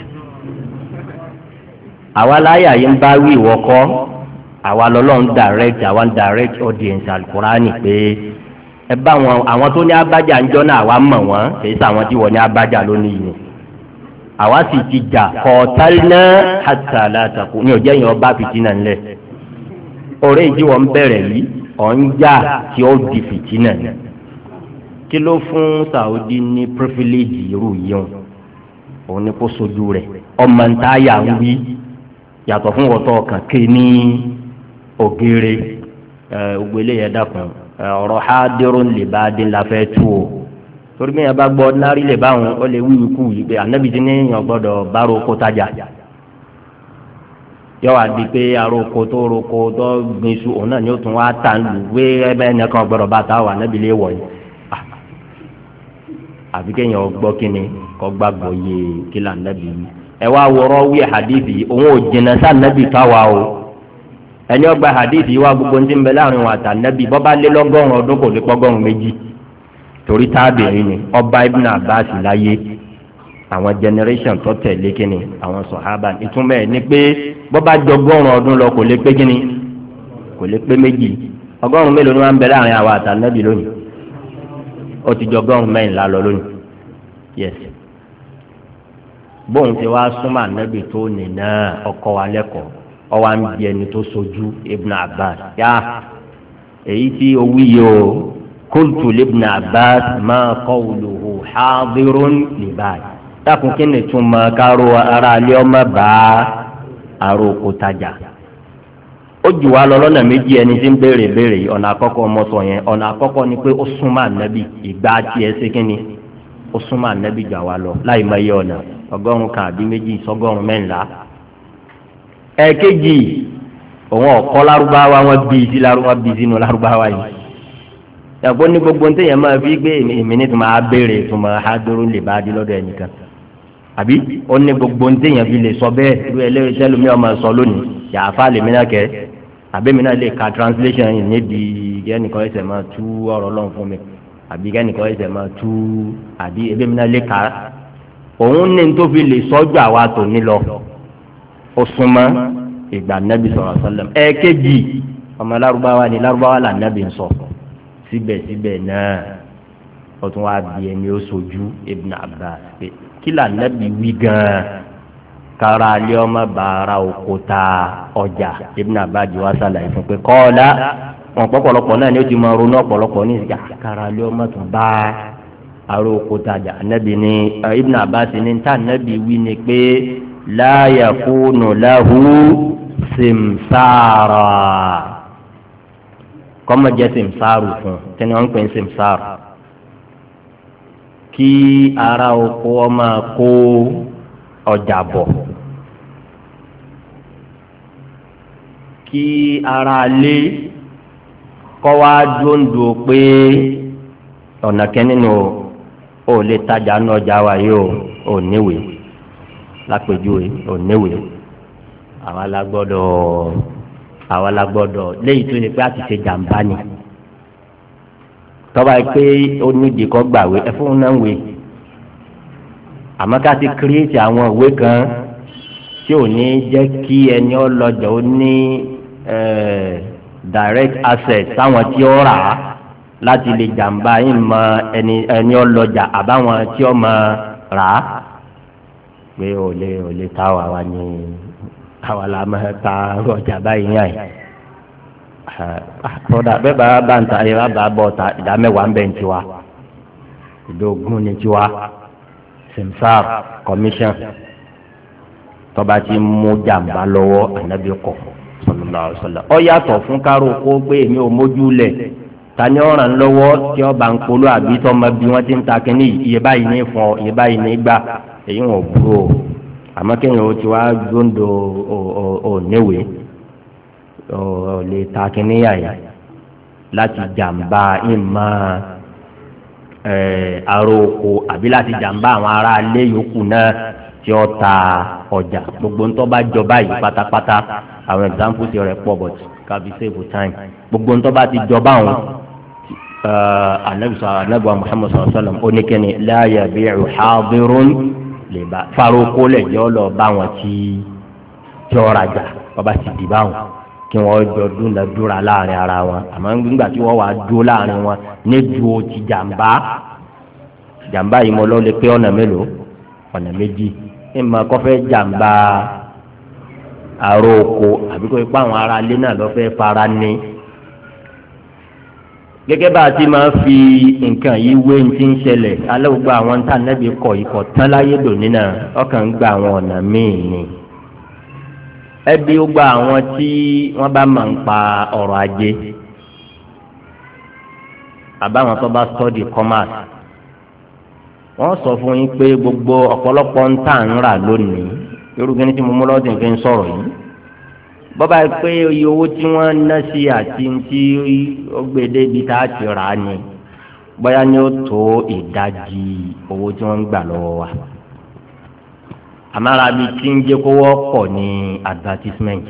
àwa láyà yìí ń bá wí ìwọ́kọ́ àwa lọ́lọ́run direct audience alukurani pé ẹ bá àwọn tó ní abájà ń jọ́nà àwa mọ̀ wọ́n kìí sàwọn tí wọ́n ní abájà lónìí ni àwa sì ti jà qatalna hatta la takuna ní ọjọ́ yẹn ọba fìtínà ńlẹ̀ ọ̀rẹ́ ìdí wọn bẹ̀rẹ̀ yìí ọ̀ ń jà tí ó di fìtínà ni. kí ló fún Saudi ní privilege irú yìí òun ni kó sojú rẹ̀ ọmọ ntáyà ń wí yàtọ̀ fún wọ́tọ̀ kàké ní ògèrè ògbélé yẹn dàkún ọ̀rọ̀ hadirun lè bá dín la fẹ́ tú o torí bí yẹn bá gbọ́ nárí lè bá wọn ó lè wíwí kú yìí pé ànábì tí ní yàn gbọ́dọ̀ bá roko tajà yọ wá di pé aroko tó gbin su òun náà ni ó tún wá tà ń lù wé ẹbẹ ẹnìkan gbọ́dọ̀ bá ta wà ànábì lè wọ̀ yìí àfi kéèyàn gbọ́ kínní kọ́ gbàgbọ́ yé kílà nàbì yìí ẹ wá wọ́rọ́ wí hadithi òun ò jìnnà sá nàbì káwa o ẹni ọgbà hadithi wa gbogbo ní ti ń bẹ láàrin wọn àtà nàbì bọ́ bá lé lọ́gọ́rùn ọdún kò lè pọ́gọ́rùn méjì torí tábìrin ni ọba Ibn Abbas láyé àwọn generation tó tẹ̀lé kínní àwọn sọ̀hábà ìtumọ̀ ẹ̀ ni pé bọ́ bá jọgọ́rùn ọdún lọ kò lè pé kínní kò lè pé méjì ọgọ́rùn mélòó ni wọ́n ń bẹ láàrin àwọn àtà nàbì lónìí ó ti jọgọ́rùn mẹ́rìnlá lọ lónìí yes bóun ti wá súnmọ́ ànábì tó nìna ọkọ wa lẹ́kọ̀ọ́ ọwọ́ à ń bí ẹni tó sojú Ibn Abbas yá èyí tí o wí yìí o qultu Ibn Abbas ma qawluhu hadirun libad dákun kí ni tún mọ káró ara alẹ́ ọmọ bá aróko tajà ó jù wá lọ lọ́nà méjì ẹni tí ń béèrè yìí ọ̀nà àkọ́kọ́ ọmọ sọ yẹn ọ̀nà àkọ́kọ́ ni pé ó súnmọ́ ànábì ìgbà tiẹ̀ ṣe kínni ó súnmọ́ ànábì jà wá lọ láì mọ iye ọ̀nà 100 kan àbí méjì sọ́gọ́rùn mẹ́ńlá. ẹ̀ẹ̀kejì òun ọ̀kọ́ lárúbáwá wọn bí sínú lárúbáwá yìí. ẹ̀gbọ́n ní gbogbo ní tẹ̀yẹ̀ máa fi gbé èmi ní tó máa béèrè tó máa há dúró lè bá dé lọ́dọ̀ ẹnìkan. àbí ó ní gbogbo ní tẹ̀yẹ̀ fi lè sọ bẹ́ẹ̀ irú ẹlẹ́rìí tẹ́lómi ọmọ sọ lónìí yàáfà lèmi náà kẹ́ àbẹ́mi náà lè ka translation yìí nídìí kẹ́nìkan ẹsẹ̀ máa tú ọ̀rọ̀ Ọlọ́run fún mi àbí kẹ́nìkan ẹsẹ̀ máa tú àbí ẹbẹ́mi náà lè ka òun ní tó fi lè sọ́jú àwa tò ní lọ ó súnmọ́ ìgbà nẹ́bí sallallahu alaihi wasallam. ẹ̀ẹ́kejì ọmọ lárúbáwá ni lárúbáwá là nẹ́bí ń sọ síbẹ̀síbẹ̀ náà ó tún wá bí ẹni ó sojú Ibn Abbas pé kí là nẹ́bí wí gan-an kára alẹ́ ọmọ bàárà òkúta ọjà Ibn Abbas wá sàlàyé fún pé kọ́ọ̀lá wọn pọ̀pọ̀lọpọ̀ náà ni ó ti máa ronú ọ̀pọ̀lọpọ̀ ní ìsìkà kára alẹ́ ọmọ tún bá aró òkúta ọjà nẹ́bí ní Ibn Abbas ní ta nẹ́bí wí ni pé la yakunu lahu simsara kọ́mọ jẹ́ simsaru fún kí ni wọ́n ń pè ní simsaru kí ara oko ọmọ kó ọjà bọ̀ kí ara lé kọ́ wá dóńdó pé ọ̀nà kẹ́nínú ò lè tajà ní ọjà wa yìí ò níwèé lápèjúwe ò níwèé àwa la gbọ́dọ̀ léyìí tó ṣe pé a ti ṣe jàǹbá ni tọ́ba yìí pé ó nídìí kọ́ gbàwé ẹ fún un náà wèé àmọ́ ká ti kírètì àwọn ìwé kan tí ò ní jẹ́ kí ẹni ọlọ́jà ó ní direct access sáwọn tí ó rà á láti lè jàǹbá yín mọ ẹni ọlọ́jà àbáwọn tí ó mọ rà á pé ò lè ta àwa ní àwa la máa ta ọjà báyìí yàn yìí kódà bẹ́ẹ̀ bá ń ta ẹ bá bọ̀ ta ìdá mẹ́wàá ń bẹ̀ ń tiwa ìdógún ní tiwa simsar commission tọba ti mú jàmbá lọ́wọ́ ànábì kọ sallallahu alaihi wasallam ọ yàtọ̀ fún kárò kó pé èmi ò mójú lẹ̀ tani ọ̀ràn lọ́wọ́ tí ọba ń polo àbí tọmọ bí wọ́n ti ń ta kínní iye báyìí ní fún ọ iye báyìí ní gbà èyí wọn ò burú o àmọ́ kéèyàn ó ti wá gbóńdò ò níwèé ò lè ta kínní yàyà láti jàmbá ìmọ̀ aró oko àbí láti jàmbá àwọn ará ilé yòókù náà tí ó ta ọjà gbogbo ńtọ́ bá jọ báyìí pátápátá àwọn examples rẹ̀ pọ̀ but kàbí save time gbogbo ńtọ́ bá ti jọ báwọn anabi Muhammad sallallahu alaihi wasallam oníkẹ́ni la yabi'u hadirun lè bá faroko lẹ̀ jẹ́ ọ lọ bá wọn tí ó rajà wọ́n bá ti di báwọn kí wọ́n jọ dúnadúrà láàrin ara wọn àmọ́ nígbà tí wọ́n wá dúró láàrin wọn ní dúró ti jàmbá yìí mo lọ lè pé ọ̀nà mélòó ọ̀nà méjì ìmọ̀ kọfẹ́ jàmbá àrò oko àbí kò ipá àwọn ará ilé náà lọ́fẹ́ fara ní. gẹ́gẹ́ bá a ti máa fi nǹkan yìí wé ní ti ń ṣẹlẹ̀ alẹ́ gbogbo àwọn tá nẹ́bí kọ̀ ikọ̀ tán láyé lónìí náà ọkàn ń gba àwọn ọ̀nà míì ni. ẹbí ó gba àwọn tí wọ́n bá máa ń pa ọrọ̀ ajé àbáwọn tó bá study commerce wọ́n sọ fún yín pé gbogbo ọ̀pọ̀lọpọ̀ ń tà ń rà lónìí yorùbá ní tí mo mú lọ́dún nǹkan ń sọ̀rọ̀ yìí bọ́bá yìí pé iye owó tí wọ́n ná sí àti tí ó gbé débi tá a ti rà á ni bóyá ni ó tó ìdajì owó tí wọ́n ń gbà lọ́wọ́ wa àmàrà bíi tí ń jẹ́ kó wọ́pọ̀ ní advertisement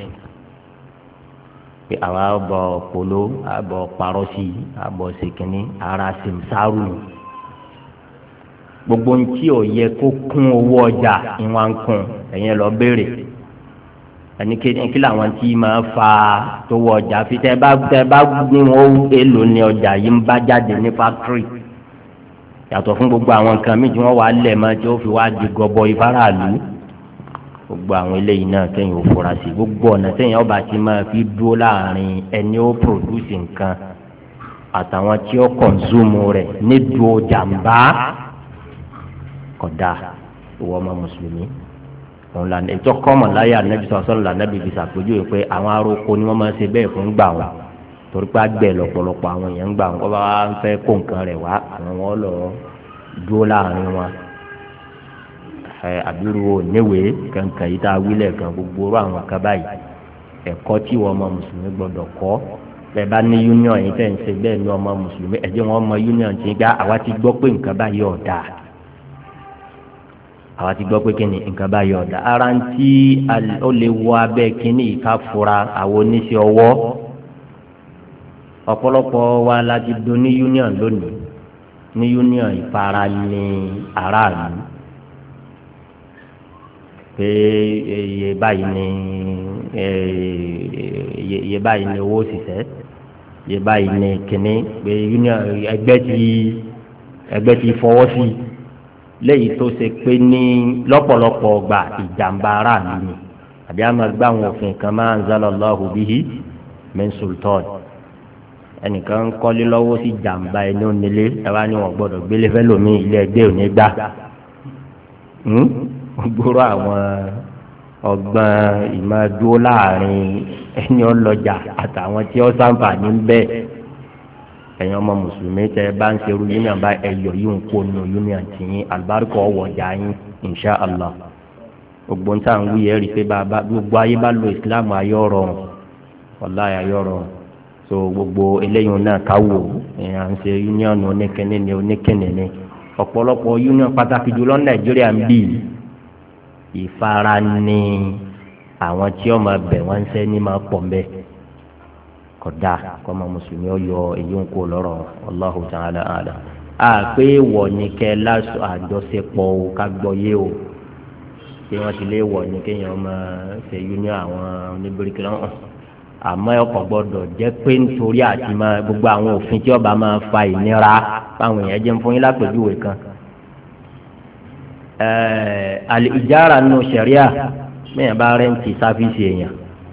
pé àwa bọ̀ polo àbọ̀ parọ́sì àbọ̀ sèkínní ara simsaru ni gbogbo ntí ò yẹ kó kún owó ọjà ìwọ̀n kún ẹ̀yẹn lọ béèrè ẹnikẹ́ni kí làwọn tí máa fa tówó ọjà fi tẹ́ bá ní wọn èlò ní ọjà yìí ń bá jáde ní fákítírì yàtọ̀ fún gbogbo àwọn nǹkan míì tí wọ́n wà lẹ̀ mọ́ tí ó fi wá di gọbọ ìfaraàlú gbogbo àwọn eléyìí náà kẹ́yìn ò fura sí gbogbo ọ̀nà tẹ́yìn ọba ti máa fi dúró láàrin ẹni ó pòdúsì nǹkan àtàwọn tí ó kọ̀nzúmù rẹ̀ nídùú jàmbá kódà ìwọ ọmọ mùsùlùmí òun là ètò kọ́mọ̀ láyé ànábi sọ̀sọ́ là ànábi fi ṣàpèjúwe pé àwọn aróko ni wọ́n máa ń ṣe bẹ́ẹ̀ fún gbà wọn torí pé àgbẹ̀ lọ́pọ̀lọpọ̀ àwọn èèyàn ń gbà wọn kọ́ bá wá ń fẹ́ kó nǹkan rẹ̀ wá àwọn wọn lọ dúró láàrin wọn àbírú oníwèé kankan yìí tá a wílẹ̀ kan gbogbo orú àwọn kan báyìí ẹ̀kọ́ tí wọ́n ọmọ mùsùlùmí gbọ́dọ̀ kọ́ bẹ́ẹ̀ bá ní union yìí tẹ̀ ń ṣe bẹ́ẹ̀ ní ọmọ mùsùlùmí ẹ jẹ́ wọn mọ union tí gbá àwa ti gbọ́ pé nǹkan báyìí ọ̀dà àwa ti gbọ́ pé kíni nǹkan báyìí ọ̀dà ara ń tí ó lè wọ abẹ́ kíní ìka fura àwọn oníṣẹ́ ọwọ́ ọ̀pọ̀lọpọ̀ wa la ti do ní union lónìí ní union ìfara ní aráàlú pé iye báyìí ni iye báyìí ni owó òṣìṣẹ́ iye báyìí ni kíní pé union ẹgbẹ́ ti fọwọ́ sí léyìí tó ṣe pé ní lọ́pọ̀lọpọ̀ ọgbà ìjàmbá aráàlú ni àbí àmọ́ gbá àwọn òfin kan ma anzalallahu bihi min sultan ẹnìkan ń kọ́lé lọ́wọ́ sí jàmbá ẹni onílé ẹ wá ní wọn gbọ́dọ̀ gbélé fẹ́ lómi ilé ẹgbẹ́ òní gbà gbóró àwọn ọgbọ́n ìmọ̀dúró láàrin ẹni ọlọ́jà àtàwọn tí ó ṣàǹfààní ń bẹ ẹ̀yin ọmọ mùsùlùmí tẹ bá ń ṣerú union bá ẹyọ yìí ń kó nu union tì yín àlùbáríkà ọwọ́jà yín insha allah gbogbo ń tàn wí ẹ̀rí pé bàbá gbogbo ayé bá lo islam ayọ̀ rọrùn wallahi ayọ̀ rọrùn so gbogbo eléyìí náà káwò à ń ṣe union oníkẹ́ni ni oníkẹ́ni ni ọ̀pọ̀lọpọ̀ union pàtàkì jùlọ nàìjíríà ń bì ìfara ní àwọn tí ọmọ bẹ̀ wọ́n ń sẹ́ ní máa pọ̀ mbẹ́ kódà kọ́mọ mùsùlùmí ọ̀yọ́ èyí ń kó lọ́rọ̀ Allahu ta'ala a'lam. àpé wọ̀ ní kẹ́ lásù àjọṣepọ̀ o ká gbọ́ yé o tí wọ́n ti lé wọ̀ ní kéèyàn máa ṣe union àwọn oníbíríkì náà àmọ́ ọkọ̀ gbọ́dọ̀ jẹ́ pé nítorí àti máa gbogbo àwọn òfin tí ọba máa fa ìnira fáwọn èèyàn jẹ́ ń fún yín lápèjúwe kan. Al-ijara nù sẹ̀ríà mẹ́yìn bá rẹ́ǹtì sáfíìsì èèyàn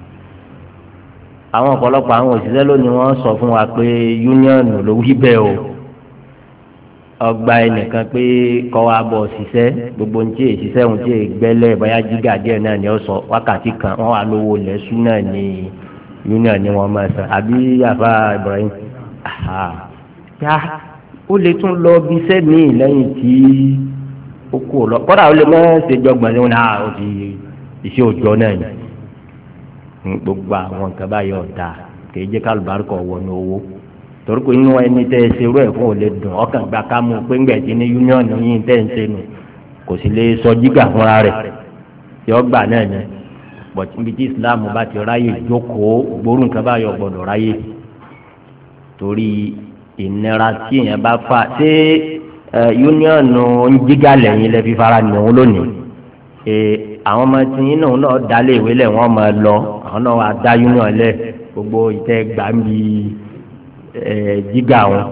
àwọn ọ̀pọ̀lọpọ̀ àwọn òṣìṣẹ́ lónìí wọ́n sọ fún wa pé yúníọ̀nù ló wí bẹ́ẹ̀ o ọgbà ẹnìkan pé kọ́ wa bọ̀ ṣiṣẹ́ gbogbo ní tí èṣiṣẹ́ òun tí ègbẹ́lẹ̀ bóyá jígà díẹ̀ náà ni ó sọ wákàtí kan wọ́n wà lówó lẹ́sùn náà ní union ni wọ́n máa san àbí àfa Ibrahim yá ó lè tún lọ bí sẹ́mi lẹ́yìn tí ó kú lọ kọ́dà ó lè má ṣe jọgbọ̀n ní wọn náà ó ti iṣẹ́ òòjọ́ náà ni gbogbo àwọn nǹkan báyìí ọ̀dà kìí jẹ́ kálùbáríkọ̀ wọnú owó torí pé inú ẹni tẹ́ ẹ ṣe irú ẹ̀ fún òun lè dùn ọkàn gba ká mú pé ńgbẹ̀ tí ní yúníọ̀nù yìí tẹ́ ẹ ń ṣe nù kò sì lè sọ jígà fúnra rẹ̀ yọ gbà náà ni bọ̀tí níbi tí Islam bá ti ráyè jókòó gbórùn nǹkan báyìí ọ̀gbọ̀dọ̀ ráyè torí ìnira tí èèyàn bá fà ṣé yúníọ̀nù ń jígà lẹ́yìn lẹ́ fi fara nìyẹn lónìí àwọn ọmọ tí yín náà dálé ìwé lẹ̀ wọ́n máa lọ àwọn náà wà dá union lẹ̀ gbogbo ìtẹ́ gbàmbí jígà wọn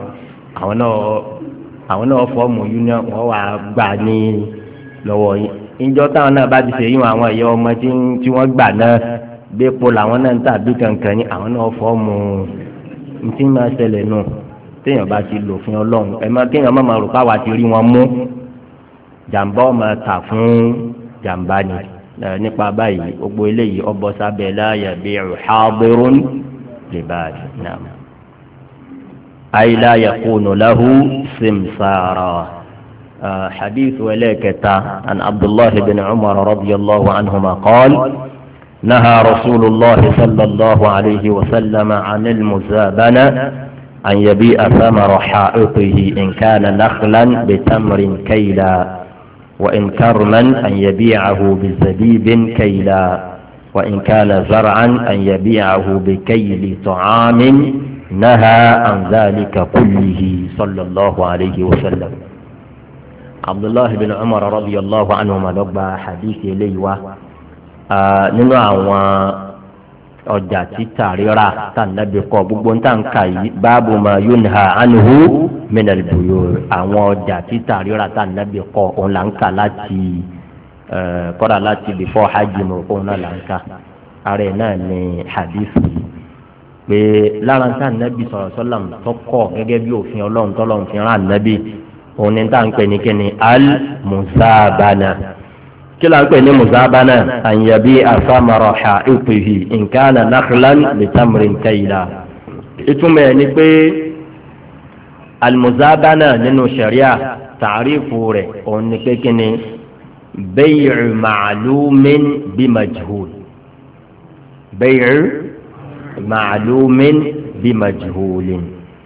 àwọn náà fọ́ọ̀mù union wọ́n wà gbà ní lọ́wọ́ yín ìjọ táwọn náà bá ti ṣe yín àwọn ẹ̀yẹ ọmọ tí wọ́n gbà náà gbépo làwọn náà ń tàbí kankan ní àwọn náà fọ́ọ̀mù ntí máa ṣẹlẹ̀ nù téèyàn bá ti lò fún ọlọ́run kéèyàn má máa rò káwa ti rí wọn mú jàǹbá ọmọ ta fún jàmbá ni nípa báyìí gbogbo eléyìí ọbọ sábẹ́ la yabi'u hadirun libadi naam ay la yakunu lahu simsara hadith wẹlẹkẹta an abdullahi bin umar radiyallahu anhuma qala naha rasulillah sallallahu alayhi wa sallam anil muzabana an yabi'a thamara ha'itihi in kana nakhlan bitamrin kayla. وإن كرما أن يبيعه بزبيب كيلا وإن كان زرعا أن يبيعه بكيل طعام نهى عن ذلك كله صلى الله عليه وسلم. عبد الله بن عمر رضي الله عنهما لقب حديث ليوة ننوع ọjà títà rírà tànàbí kọ gbogbo ń tàn ká yìí báàbù ma yunha anhu minal buyur àwọn ọjà títà rírà tànàbí kọ òun là ń kà láti kọ́ra láti before hajj mọ̀ òun náà là ń kà ara ẹ̀ náà ní hadithu pé lára tànàbí sọ̀rọ̀ sọ́làm tọkọ̀ gẹ́gẹ́ bí òfin ọlọ́run tọ́lọ́run fi rán ànábì òun ní tà ń pè ní kíni al-muzabana. kila ń pè ní muzabana an yabi'a thamara ha'itihi in kana nakhlan bitamrin kayla ìtumọ̀ ẹ̀ ni pé almuzabana nínú sharia ta'rifu rẹ̀ òun ni pé kíni bay'u ma'lumin bi majhul bay'u ma'lumin bi majhulin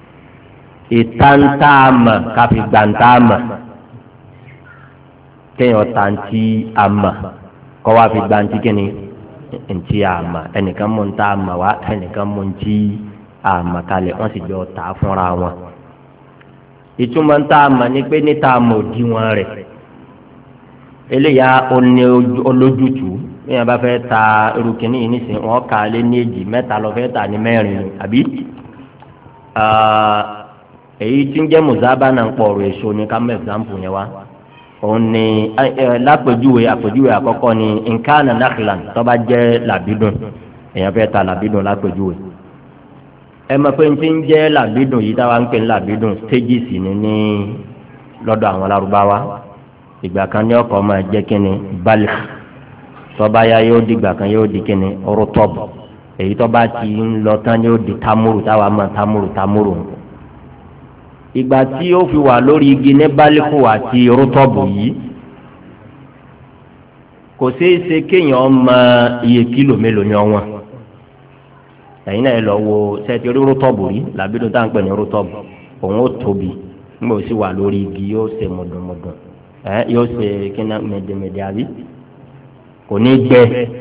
ìtàntàmà káfí gbàntàmà kéèyàn tàǹtì àmà kọ́ wá fi gbàǹtì kíni ntí àmà ẹnìkan mú ntá àmà wá ẹnìkan mú ntí àmà kalẹ̀ wọ́n sì jọ tà fúnra wọn. ìtumọ̀ ntá àmà ni pé níta àmà òdiwọ̀n rẹ̀ eléyà olójútùú bí wọn bá fẹ́ ta irú kìíní yìí nísìnyí wọn kà á lé ní èjì mẹ́ta lọ fẹ́ tà ní mẹ́rin àbí èyí tí ń jẹ́ mùsàbánà ń pọ̀ ọ̀rọ̀ èso ni ká mọ̀ ẹ̀xámpù yẹn wá òun ni lápèjúwe àkọ́kọ́ ni nǹkan nàkìlàn tó bá jẹ́ làbídùn èèyàn fẹ́ ta làbídùn lápèjúwe ẹ mọ̀ pé n ti ń jẹ́ làbídùn yìí táwa ń pè ní làbídùn stages ni ní lọ́dọ̀ àwọn Lárúbáwá ìgbà kan ní ọkọ̀ máa jẹ́ kíni balẹ̀ tọ́ba ya yóò di ìgbà kan yóò di kíni rútọ́bù èyí tọ́ba ti ń lọ tán yóò di támúrù táwa máa támúrù ìgbà tí ó fi wà lórí igi ní bálíkù àti rútọ́bù yìí kò ṣeé ṣe kéèyàn mọ iye kílò mélòó ni ọwọ́n ẹ̀yin náà lọ wo sẹ́ẹ̀tì orí rútọ́bù rí làbídùn tá à ń pè ní rútọ́bù òun ó tóbi nígbà ó sì wà lórí igi yóò ṣe mọ̀dùnmọ̀dùn yóò ṣe kíná mẹ̀dẹ̀mẹ̀dẹ̀ àbí kò ní gbẹ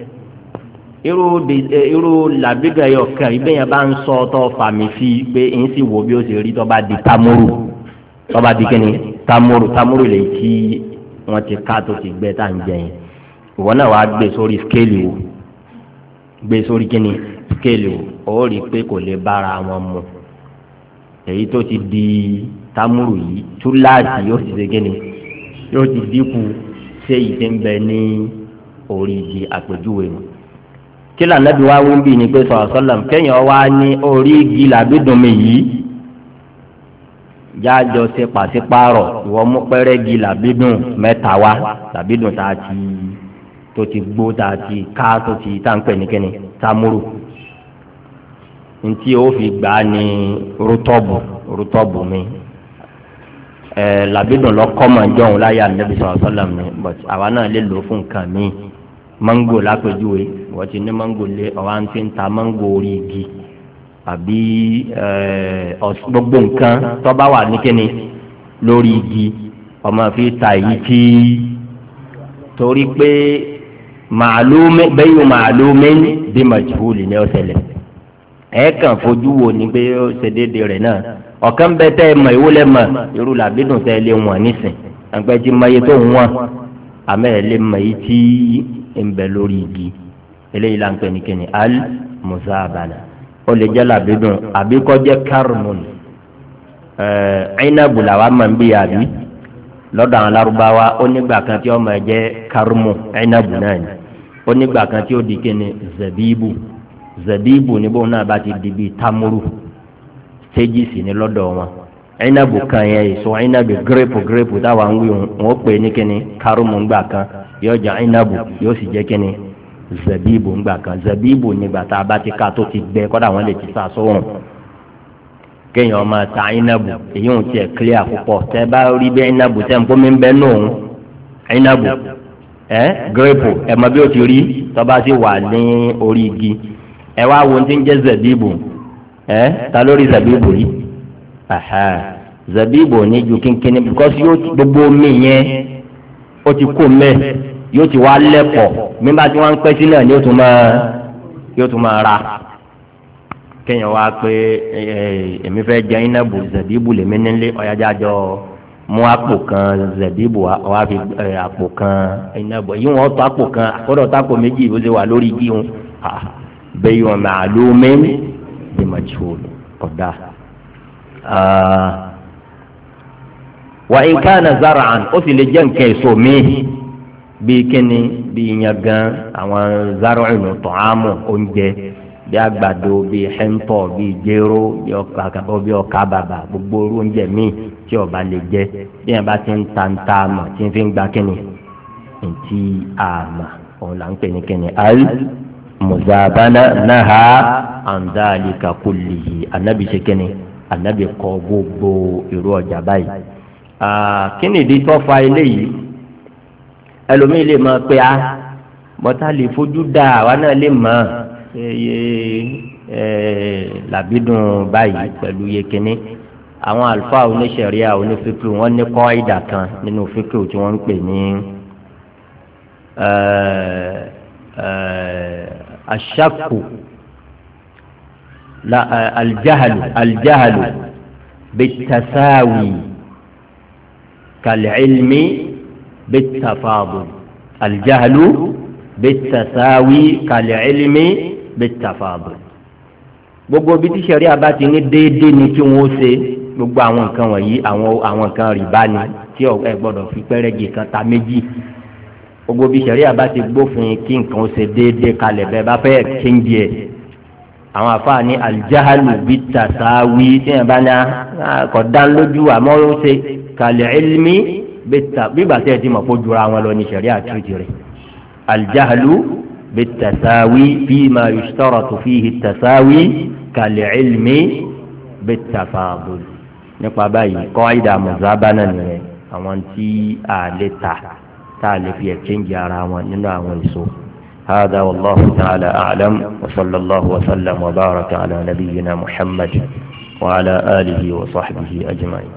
irú làbídùn ẹ̀yọ̀ kan ìbéyàn bá ń sọ ọ́ fàmì fi pé èyí sì wò bí ó ṣe rí tó bá di támúrù tó bá di kíni támúrù lè tí wọ́n ti ká tó ti gbẹ tá à ń jẹ yẹn ìwọ náà wàá gbé sórí skéèlì wò gbé sórí kíni skéèlì wò ó rí i pé kò lè bára wọn mu èyí tó ti di támúrù yìí túláàsì yóò ti ṣe kíni yóò ti dínkù ṣé ìdí ń bẹ ní orí igi àpèjúwe mu kí lànàbí wa wí bí ni pé sọ̀rọ̀ sọ́lá kéèyàn wá ní orí igi làbídùn mi yìí jájọ ṣe pàṣípààrọ̀ ìwọ mú pẹ́rẹ́gì làbídùn mẹ́ta wá làbídùn tá a ti tó ti gbó tá a ti ká tó ti tá à ń pè ní kíni támúrù ntí o fi gbà ní rútọ́bù mi làbídùn lọ́kọ́mọ̀ jọ̀hún láyé ànábì sọ̀rọ̀ sọ́lá mi but àwa náà lè lò fún nǹkan mi mango lápèjúwe wọ́n ti ní mango lé ọ̀wá ń ti ń ta mango orí igi àbí gbogbo nǹkan tó bá wà ní kíni lórí igi ọmọ fi ta èyí tí torí pé bẹ́yìn màálùmí bí majhuli ní ọ̀sẹ̀lẹ̀ kàn fojú wo ni pé ó ṣe déédéé rẹ̀ náà ọ̀kan bẹ tẹ́ ẹ mọ̀ ìwúlẹ̀ mọ̀ irú làbídùn tẹ́ ẹ lé wọn nísìn àgbẹ̀jì mayé tó ń wọ̀n àmọ́ ẹ lé mọ̀ yìí tí ń bẹ lórí igi eléyìí là ń pè ní kíni al muzabana ó lè jẹ́ làbídùn àbí kó jẹ́ karmun ẹ̀ẹ́dínàbù làwa máa ń bí àbí lọ́dọ̀ àwọn Lárúbáwá ó nígbà kan tí ó máa jẹ́ karmu ẹ̀ẹ́dínàbù náà ni ó nígbà kan tí ó di kíni zabibu níbo náà bá ti di bíi tamuru stages ní lọ́dọ̀ wọn ẹ̀ẹ́dínàbù kan yẹn èso ẹ̀ẹ́dínàbù gírèpù táwa ń wí wọn ó pè ní kíni karmu ńgbà kan yóò jẹ́ ẹ̀ẹ́dínàbù yóò sì jẹ́ kíni zabibu ńgbà kan zabibu nígbà tá a bá ti ká tó ti gbẹ kọ́dà wọn lè ti sá sóhun kéèyàn máa ta ẹ̀ẹ́dínàbù èyí ò tiẹ̀ clear púpọ̀ tẹ́ bá rí bí ẹ̀ẹ́dínàbù tẹ́ ń bómi ń bẹ́ nù ẹ̀ẹ́dínàbù gírèpù ẹ̀ mọ bí ó ti rí tọ́ba sì wà ní orí igi ẹ wá wo ti ń jẹ́ zabibu ta lórí zabibu yìí zabibu ní ju kínkínní because yóò gbogbo omi yẹn ó ti kó mẹ́ yóò ti wá lẹ́pọ̀ mímba tí wọ́n ń pẹ́ sílẹ̀ ni yóò tún máa ra kéèyàn wá pé èmi fẹ́ jẹ inábù zabibu lèmi nílé ọ̀yájájọ́ mú àpò kan zabibu wá fi àpò kan inábù yìí wọ́n tó àpò kan àkọ́dọ̀ tó àpò méjì ó ṣe wà lórí igi wọn bẹ́ẹ̀ wọn ma'lumin bí majhul ọ̀dà. wa in kana zar'an ó sì lè jẹ́ nǹkan èso míì bíi kíni bíi yangan àwọn zar'un ta'amu oúnjẹ bíi àgbàdo bíi hẹ́ńtọ̀ bíi jéró bíi ọkà bàbà gbogbo oúnjẹ míì tí ọba lè jẹ bí yẹn bá ti ń ta àmà tí ń fi ń gba kíni ntí àmà òun là ń pè ní kíni muzabana naha an dhalika kullihi anabi ṣe kíni ànábì kọ gbogbo irú ọjà báyìí. kí ni ìdí tó fa eléyìí ẹlòmíì lè máa pé bọ́tà lè fojú dá àwa náà lè mọ̀ làbídùn báyìí pẹ̀lú yekene àwọn àlùfáà oníṣẹ̀ríà onífíkì wọ́n ní kọ́ ìdà kan nínú fíkì tí wọ́n ń pè ní aṣáku aljahalu bitasawi kalilmi bitafadul aljahalu bitasawi kalilmi bitafadul. gbogbo bí tíṣẹ̀rí àbá ti ní déédéé ni kí wọ́n ṣe gbogbo àwọn nǹkan wọ̀nyí àwọn nǹkan rìbá ni tí ẹ gbọ́dọ̀ fi pẹ́rẹ́gì kan ta méjì gbogbo bí tíṣẹ̀rí àbá ti gbófin kí nǹkan ó ṣe déédéé kalẹ̀ bẹ́ẹ̀ bá fẹ́ kéńjì ẹ̀ àwọn àfáà ní aljahalu bitasawi tí yẹn bá ní kọ̀dá lójú àmọ́ ó ṣe kalẹ̀ ilmi bígbà tí ẹ ti mọ̀ kó jura wọn lọ ní tíṣẹ̀rí àtúntì rẹ̀ aljahalu bitasawi fima yushtaratu fihi tasawi kàlẹ́ẹ̀lmi bitafadul. nípa báyìí kọ́ àìdá mùsàbánà nìyẹn àwọn tí a lè ta tá a lè fi exchange ara wọn nínú àwọn èso. هذا والله تعالى أعلم وصلى الله وسلم وبارك على نبينا محمد وعلى آله وصحبه أجمعين.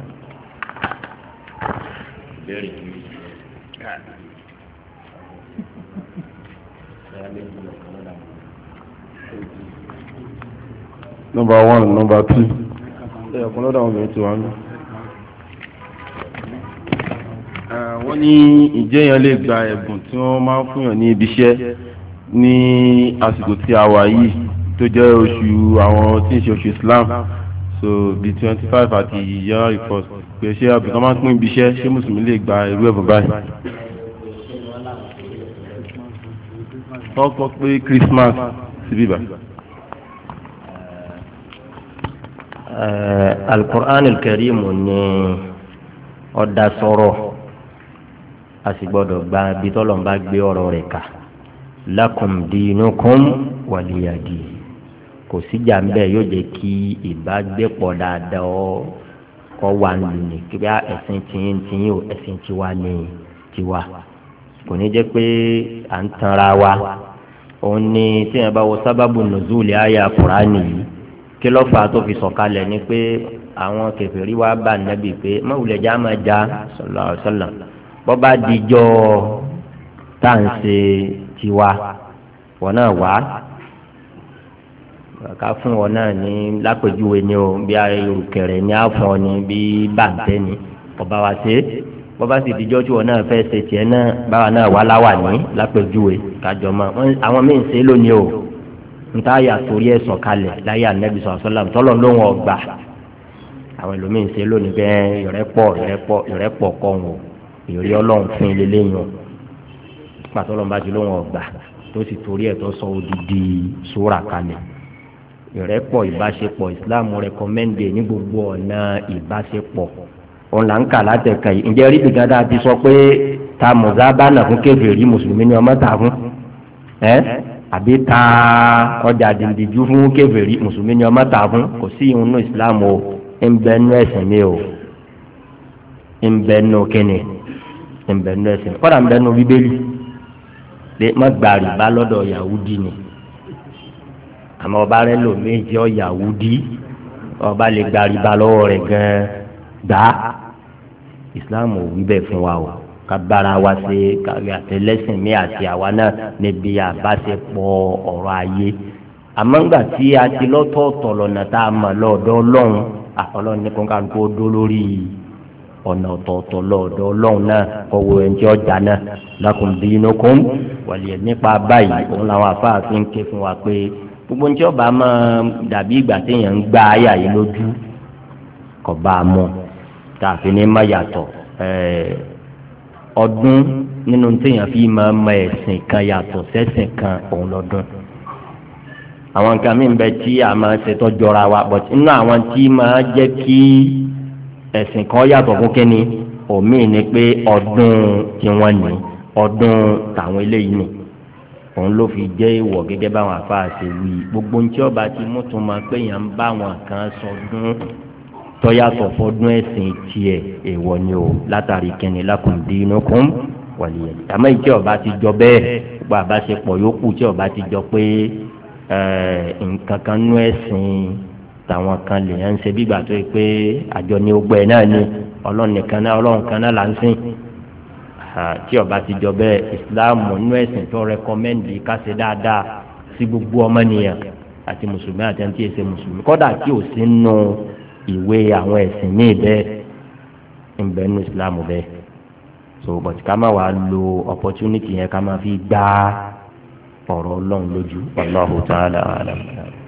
Number 1, number 2. Ọ̀kan lọ́dọ̀ àwọn obìnrin ti wà ní. Wọ́n ní ìjẹ́yàn lè gba ẹ̀bùn tí wọ́n máa ń fúnyàn ní ibi iṣẹ́ ní àsìkò tí a wà yìí tó jẹ́ oṣù àwọn tí ń ṣe oṣù Islam so bí 25 àti January 1st pé ṣé àbùkán máa ń pín ibi iṣẹ́ ṣé mùsùlùmí lè gba irú ẹ̀bùn báyìí. Wọ́n kọ́ pé Christmas sí bíbá. Al-Qur'an al-Karim ni ọ̀dà sọ̀rọ̀ a sì gbọ́dọ̀ gba bí tọ́lọ̀ ń bá gbé ọ̀rọ̀ rẹ̀ kà lakum dinukum waliyadi kò síjà ń bẹ̀ yóò jẹ́ kí ìbágbépọ̀ dáadáa kọ́ wà lónìí kí bí ẹ̀sìn tiyín o ẹ̀sìn tiwa ní tiwa kò ní jẹ́ pé à ń tanra wa òun ni tí yẹn bá wọ sábàbù nùzúlì àyà Kùránì yìí kí ló fà á tó fi sọ̀kalẹ̀ ni pé àwọn kèfèrí wa bá nàbì pé mọ̀wùlẹ̀jà máa já sallallahu alaihi wasallam bọ́ bá dijọ́ tá à ń ṣe tiwa wọn náà wá ká fún wọn náà ní lápèjúwe ni o bí ayélujára ní àfọ̀ ni bí bàǹtẹ́ ni ọba wa ṣe bọ́ bá sì dijọ́ tí wọn náà fẹ́ ṣe tiẹ̀ náà báwa náà wá láwà ní lápèjúwe kájọ mọ́ àwọn míì ń ṣe lónìí o nta yà torí ẹ sọ̀kalẹ̀ láyé anabi sọlọm tọlọ lóhùn ọgbà àwọn ẹlòmíín ṣe lónìí bẹ́ẹ̀ ìrẹ́pọ̀ kọ wọn ìrí Ọlọ́run fún ilé lẹ́yìn o pàtó lọmọba ti lóhùn ọgbà tó sì torí ẹ tó sọ odidi sóra kalẹ̀ ìrẹ́pọ̀ ìbáṣepọ̀ Islam rẹkọmẹndé ní gbogbo ọ̀nà ìbáṣepọ̀ òun là ń kà látẹ̀ka yìí ǹjẹ́ rí bìgádà ti sọ pé ta mọ̀zábánà fún kèfèrí mùsùlùmí ni ọmọ ta fún àbí ta ọjà dìndìjú fún kèfèrí mùsùlùmí ni ọmọ ta fún kò sí ìhun Islam o ń bẹ nú ẹ̀sìn mi o ń bẹ nú kíni ń bẹ nú ẹ̀sìn kọ́dà ń bẹ nú bíbélì lè má gba rìbá lọ́dọ̀ Yahudi ni àmọ́ ọba rẹ lò méjì ọ Yahudi ọba lè gba rìbá lọ́wọ́ rẹ̀ gan gbà Islam ò wí bẹ́ẹ̀ fún wa o ká bára wa ṣe kárí àtẹlẹsìn mi àti àwa náà níbi àbáṣepọ̀ ọ̀rọ̀ ayé àmọ́ ńgbà tí a ti lọ́tọ̀ọ̀tọ̀ lọ́nà tá a mọ̀ lọ́dọ̀ Ọlọ́run àfọlọ́run ní kóńkà kó dó lórí ọ̀nà ọ̀tọ̀ọ̀tọ̀ lọ́dọ̀ Ọlọ́run náà kọ̀wé ẹ̀ǹtí ọjà náà lakum dinukum waliya nípa báyìí òun làwọn afáàfin ké fún wa pé gbogbo ní tí ọba máa dàbí ìgbà téèyàn ń gbá ayà yìí lójú kò bá a mọ̀ tààfin ní má yàtọ̀ ọdún nínú téèyàn fi máa mọ ẹ̀sìn kan yàtọ̀ sẹ́sìn kan òun lọ́dún àwọn nǹkan mi ń bẹ tí a máa ṣe tó jọra wa but inú àwọn tí máa jẹ́ kí ẹ̀sìn kan yàtọ̀ fún kínní òmíì ni pé ọdún tí wọ́n ní ọdún tàwọn eléyìí ni òun ló fi jẹ́ ìwọ̀ gẹ́gẹ́ báwọn afáà ṣe wí gbogbo ní tí ọba ti mú tún máa pé yàn ń bá wọn kan sọdún tọ́yàtọ̀ fọdún ẹ̀sìn tiẹ̀ èèwọ̀ ni o látàrí kẹ́ni lakum dinukum waliya. àmọ́ ìjẹ́ ọba ti jọ bẹ́ẹ̀ gbogbo àbáṣepọ̀ yòókù tí ọba ti jọ pé nǹkan kan nú ẹ̀sìn tàwọn kan lè ń ṣe bígbà tó yẹ pé àjọ ní ogbẹ́ náà ni ọlọ́run kan náà là ń sìn tí ọba ti jọ bẹ́ẹ̀ ìsìláàmù nú ẹ̀sìn tó rẹkọmẹ́ndì ká ṣe dáadáa sí gbogbo ọmọnìyàn àti mùsùlùmí àti ẹni tí èsè mùsùlùmí kódà tí ò sí nù ìwé àwọn ẹ̀sìn míì bẹ́ẹ̀ ń bẹ nínú ìsìlámù bẹ́ẹ̀ so but ká má wàá lo opportunity yẹn ká má fi gbá ọ̀rọ̀ ọlọ́run lójú wallahu ta'ala a'lam.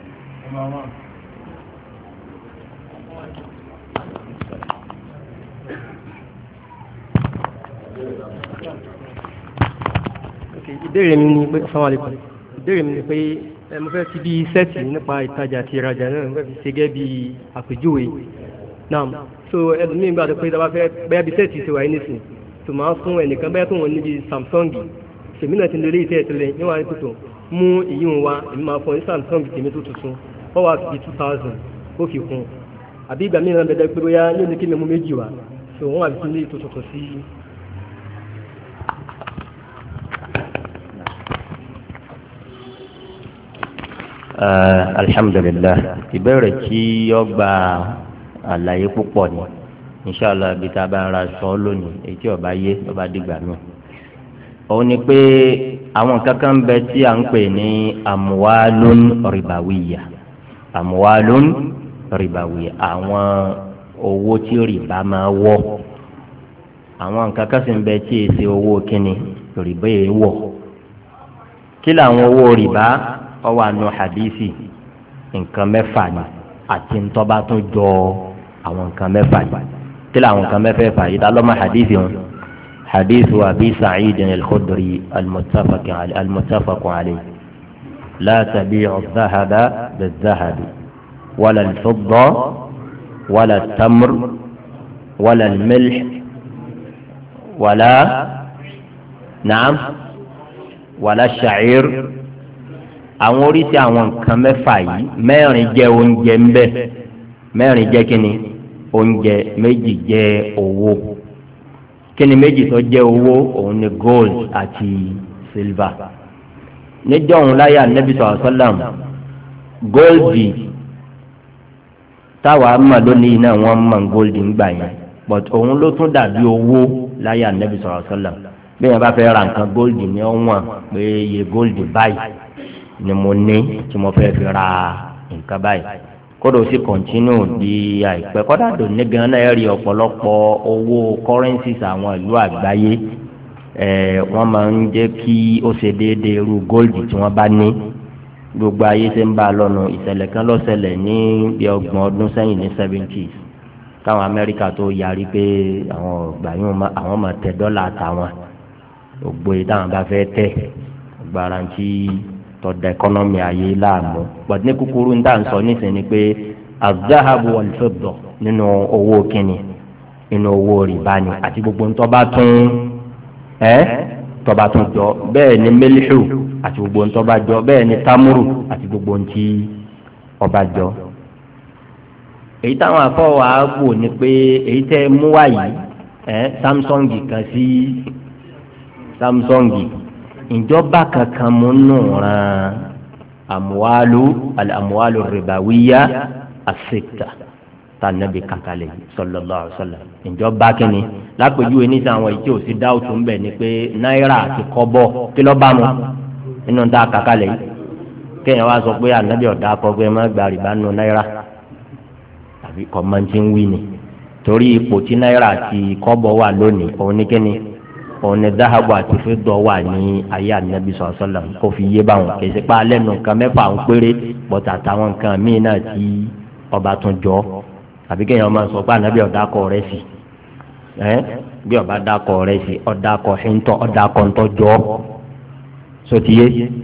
ìbéèrè mi ni pé assalamu alaikum ìbéèrè mi ni pé mo fẹ́ fi bí sẹ́ẹ̀tì nípa ìtajà àti ìrajà náà mo fẹ́ fi ṣe gẹ́gẹ́ bí àpèjúwe náà so ẹlòmíín gbàdọ̀ pé tá a bá fẹ́ bẹ́ẹ̀ bí sẹ́ẹ̀tì ṣe wáyé nísìn tó máa fún ẹnìkan bẹ́ẹ̀ tó wọn níbi Samsung tèmi náà ti lórí ìtẹ́ ìtẹ́lẹ̀ níwọ̀n àti tuntun mú èyí wọn wá èmi máa fọ ní Samsung tèmi tó tuntun wọ́n wá fi 2000 ó fi kún àbí ìgbà mìíràn bẹ́ẹ̀ pé bóyá yóò ní kí mi mú méjì wá so wọ́n wá fi ní ètò tuntun sí. Alhamdulillah ìbéèrè tí ó gba àlàyé púpọ̀ ni inshallah bí tá a bá ra sọ lónìí èyí tí ó bá yé ó bá dìgbà náà òun ni pé àwọn kankan ń bẹ tí à ń pè ní amwalun ribawiya àwọn owó tí rìbá máa wọ̀ àwọn kankan sì ń bẹ tí èsì owó kíni rìbá yìí wọ̀ kí làwọn owó rìbá ọwọ́ àánú hadithi nǹkan mẹ́fà ni àti ntọ́ba tó jọ àwọn nǹkan mẹ́fà ni kí làwọn nǹkan mẹ́fẹ̀ẹ̀fà yìí tá lọ́mọ hadithi wọn hadithu abi sa'id al-khudri al-muttafaq alayhi la tabi'u adh-dhahaba bidh-dhahabi wala al-fidda wala at-tamr wala al-milh wala na'am wala ash-sha'ir àwọn oríṣi àwọn nǹkan mẹ́fà yìí mẹ́rin jẹ́ oúnjẹ ńbẹ mẹ́rin jẹ́ kíni oúnjẹ méjì jẹ́ owó kíni méjì tó jẹ́ owó òun ni gold àti silver níjọ́ òun láyé Ànábì sallallahu alaihi wasallam góòlì táwa mọ̀ lónìí náà wọ́n mọ̀ góòlì ńgbà yẹn but òun ló tún dàbí owó láyé Ànábì sallallahu alaihi wasallam bí yẹn bá fẹ́ ra nǹkan góòlì ní ọ̀wọ́n pé iye góòlì báyìí ni mo ní tí mo fẹ́ fi ra nǹkan báyìí kódò sí kọ̀ntínú di àìpẹ́ kódà tó ní gan náà rí ọ̀pọ̀lọpọ̀ owó currencies àwọn ìlú àgbáyé wọ́n máa ń jẹ́ kí ó ṣe déédéé irú góòlì tí wọ́n bá ní gbogbo ayé ṣe ń bá a lọ́nu ìṣẹ̀lẹ̀ kan ló ṣẹlẹ̀ ní bí 30 ọdún sẹ́yìn ní 70s káwọn Amẹ́ríkà tó yarí pé àwọn ọgbà yóò àwọn máa tẹ dọ́là àtàwọn gbogbo yìí táwọn bá fẹ́ tẹ̀ gbàràǹtì tọ́da ẹkọ́nọ́mì ayé láàmú but ní kúkúrú ń tà ń sọ nísìnyí ni pé az-zahabu wal-fidda nínú owó kínní nínú owó rìbá ni àti gbogbo ń tọ́ba tún jọ bẹ́ẹ̀ ni mílíhù àti gbogbo ń tọ́ba jọ bẹ́ẹ̀ ni támúrù àti gbogbo ń tí ọba jọ. èyí táwọn afọwọ́ àgbò ni pé èyí tẹ́ mú wáyé Samsung kan sí Samsung ìjọba kankan mú nù ran al-amwalu ribawiya as-sitta ta nabi kakale sallallahu alaihi wasallam ìjọba kínní lápèjúwe ní sàwọn ìtí ò sí dáwùtù ń bẹ ni pé náírà àti kọ́bọ̀ kí ló bá mu nínú ta kakale yìí kéèyàn wá sọ pé ànábì ọ̀dà akọgbẹ́ má gba rìbá nù náírà tàbí kọ́mọ́ntì ń wí ni torí ipò tí náírà àti kọ́bọ̀ wà lónìí òun ní kínní òun ni dáhàbù àti fídọ̀ wà ní ayé ànábì sallallahu alaihi wasallam kó fi yé báwọn kì í ṣe pa alẹ́ nù nǹkan mẹ́fà ń péré bọ́tà àtàwọn nǹkan míì náà tí ọba tún jọ àbí kéèyàn máa sọ pé ànábì ọ̀dàkọ̀ rẹ̀ sí bí ọba dàkọ̀ rẹ̀ sí ọ̀dàkọ̀ ṣẹ́ńtọ́ ọ̀dàkọ̀ ńtọ́ jọ sotiye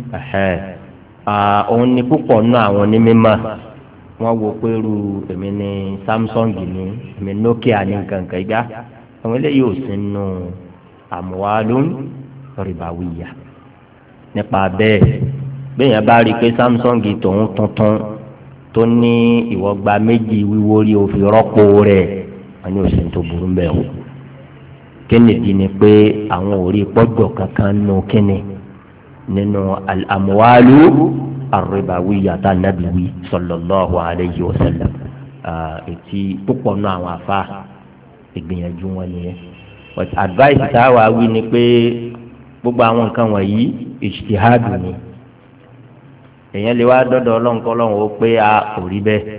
òun ni púpọ̀ nù àwọn onímọ̀ wọ́n wo pé ru èmi ní Samsung ní èmi Nokia ní nǹkan kan ìgbà àwọn eléyìí ò sí nù amwalun ribawiya nípa bẹ́ẹ̀ bẹ́ẹ̀ yẹn bá rí i pé Samsung tòun tuntun tó ní ìwọ gba méjì wíwó rí o fi rọ́pò rẹ̀ wọ́n ní òsì tó burú bẹ́ẹ̀ o kínìdí ni pé àwọn ò rí pọ́jọ́ kankan nù kínní nínú al-amwalu ar-ribawiyya tá nàbí wí sallallahu alayhi wa sallam ètí púpọ̀ nù àwọn afa ìgbìyànjú wọn nìyẹn but advice tá a wà wí ni pé gbogbo àwọn nǹkan wọ̀nyí ijtihadu ni èèyàn lè wá dọ́dọ̀ ọlọ́nkọ́lọ́hún ó pé a kò rí bẹ́ẹ̀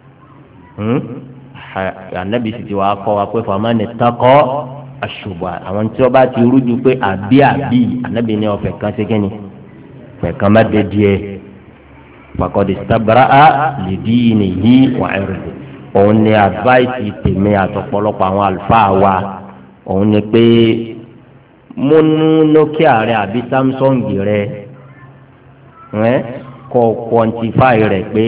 ànábì sì ti wá kọ́ wa pé faman ittaqa ash-shubuhat àwọn tí wọ́n bá ti rújú pé àbí ànábì ní ọ̀fẹ́ kan ṣe kínni ọ̀fẹ́ kan má dé díẹ̀ faqad istabra'a li dinihi wa 'irdihi òun ni advice tèmi àtọ̀pọ̀lọpọ̀ àwọn àlùfáà wa òun ni pé múnú Nokia rẹ àbí Samsung rẹ kọ quantify rẹ pé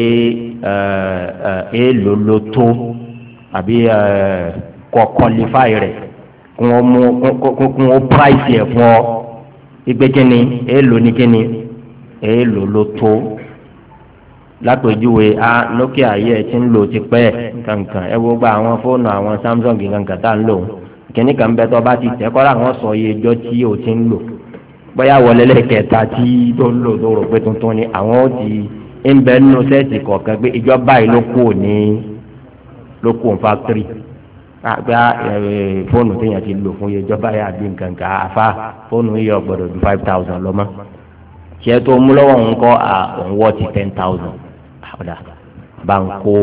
èèlò ló tó àbí kọ qualify rẹ kún ó price yẹ fún ọ ìgbé kíni èèlò ní kíni èèlò ló tó lápèjúwe Nokia yẹ ẹ ti ń lò ti pẹ́ kankan ẹ wo gba àwọn fóònù àwọn Samsung kankan tá à ń lò kìnní kan bẹ tó bá ti tẹ kọ́ra àwọn sọ iye ẹjọ́ tí o ti ń lò bóyá wọlé lẹ́kẹ̀ẹ́ta tí tó ń lò tó rò pé tuntun ni àwọn ó ti ń bẹ nínú sẹ́ẹ̀tì kọ̀ọ̀kan pé ìjọ báyìí ló kù ní fákítírì àgbà fóònù téèyàn ti lò fún iye ẹjọ́ báyìí àbí nǹkan kan àfa fóònù yìí ọ̀gbọ́dọ̀ ju 5,000 lọ mọ́ tiẹ̀ tó mú lọ́wọ́ ń kọ́ òun wọ́ ti 10,000 àwòdà bá ń kó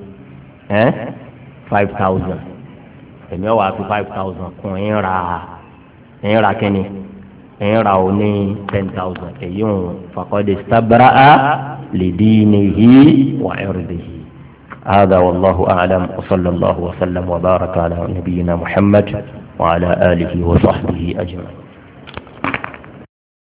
5,000 èmi ọ̀ wá fi 5,000 kún ń ra kínní ń ra ò ní 10,000 èyí ń faqad istabra'a li dinihi wa 'irdihi. هذا والله أعلم وصلى الله وسلم وبارك على نبينا محمد وعلى آله وصحبه أجمعين.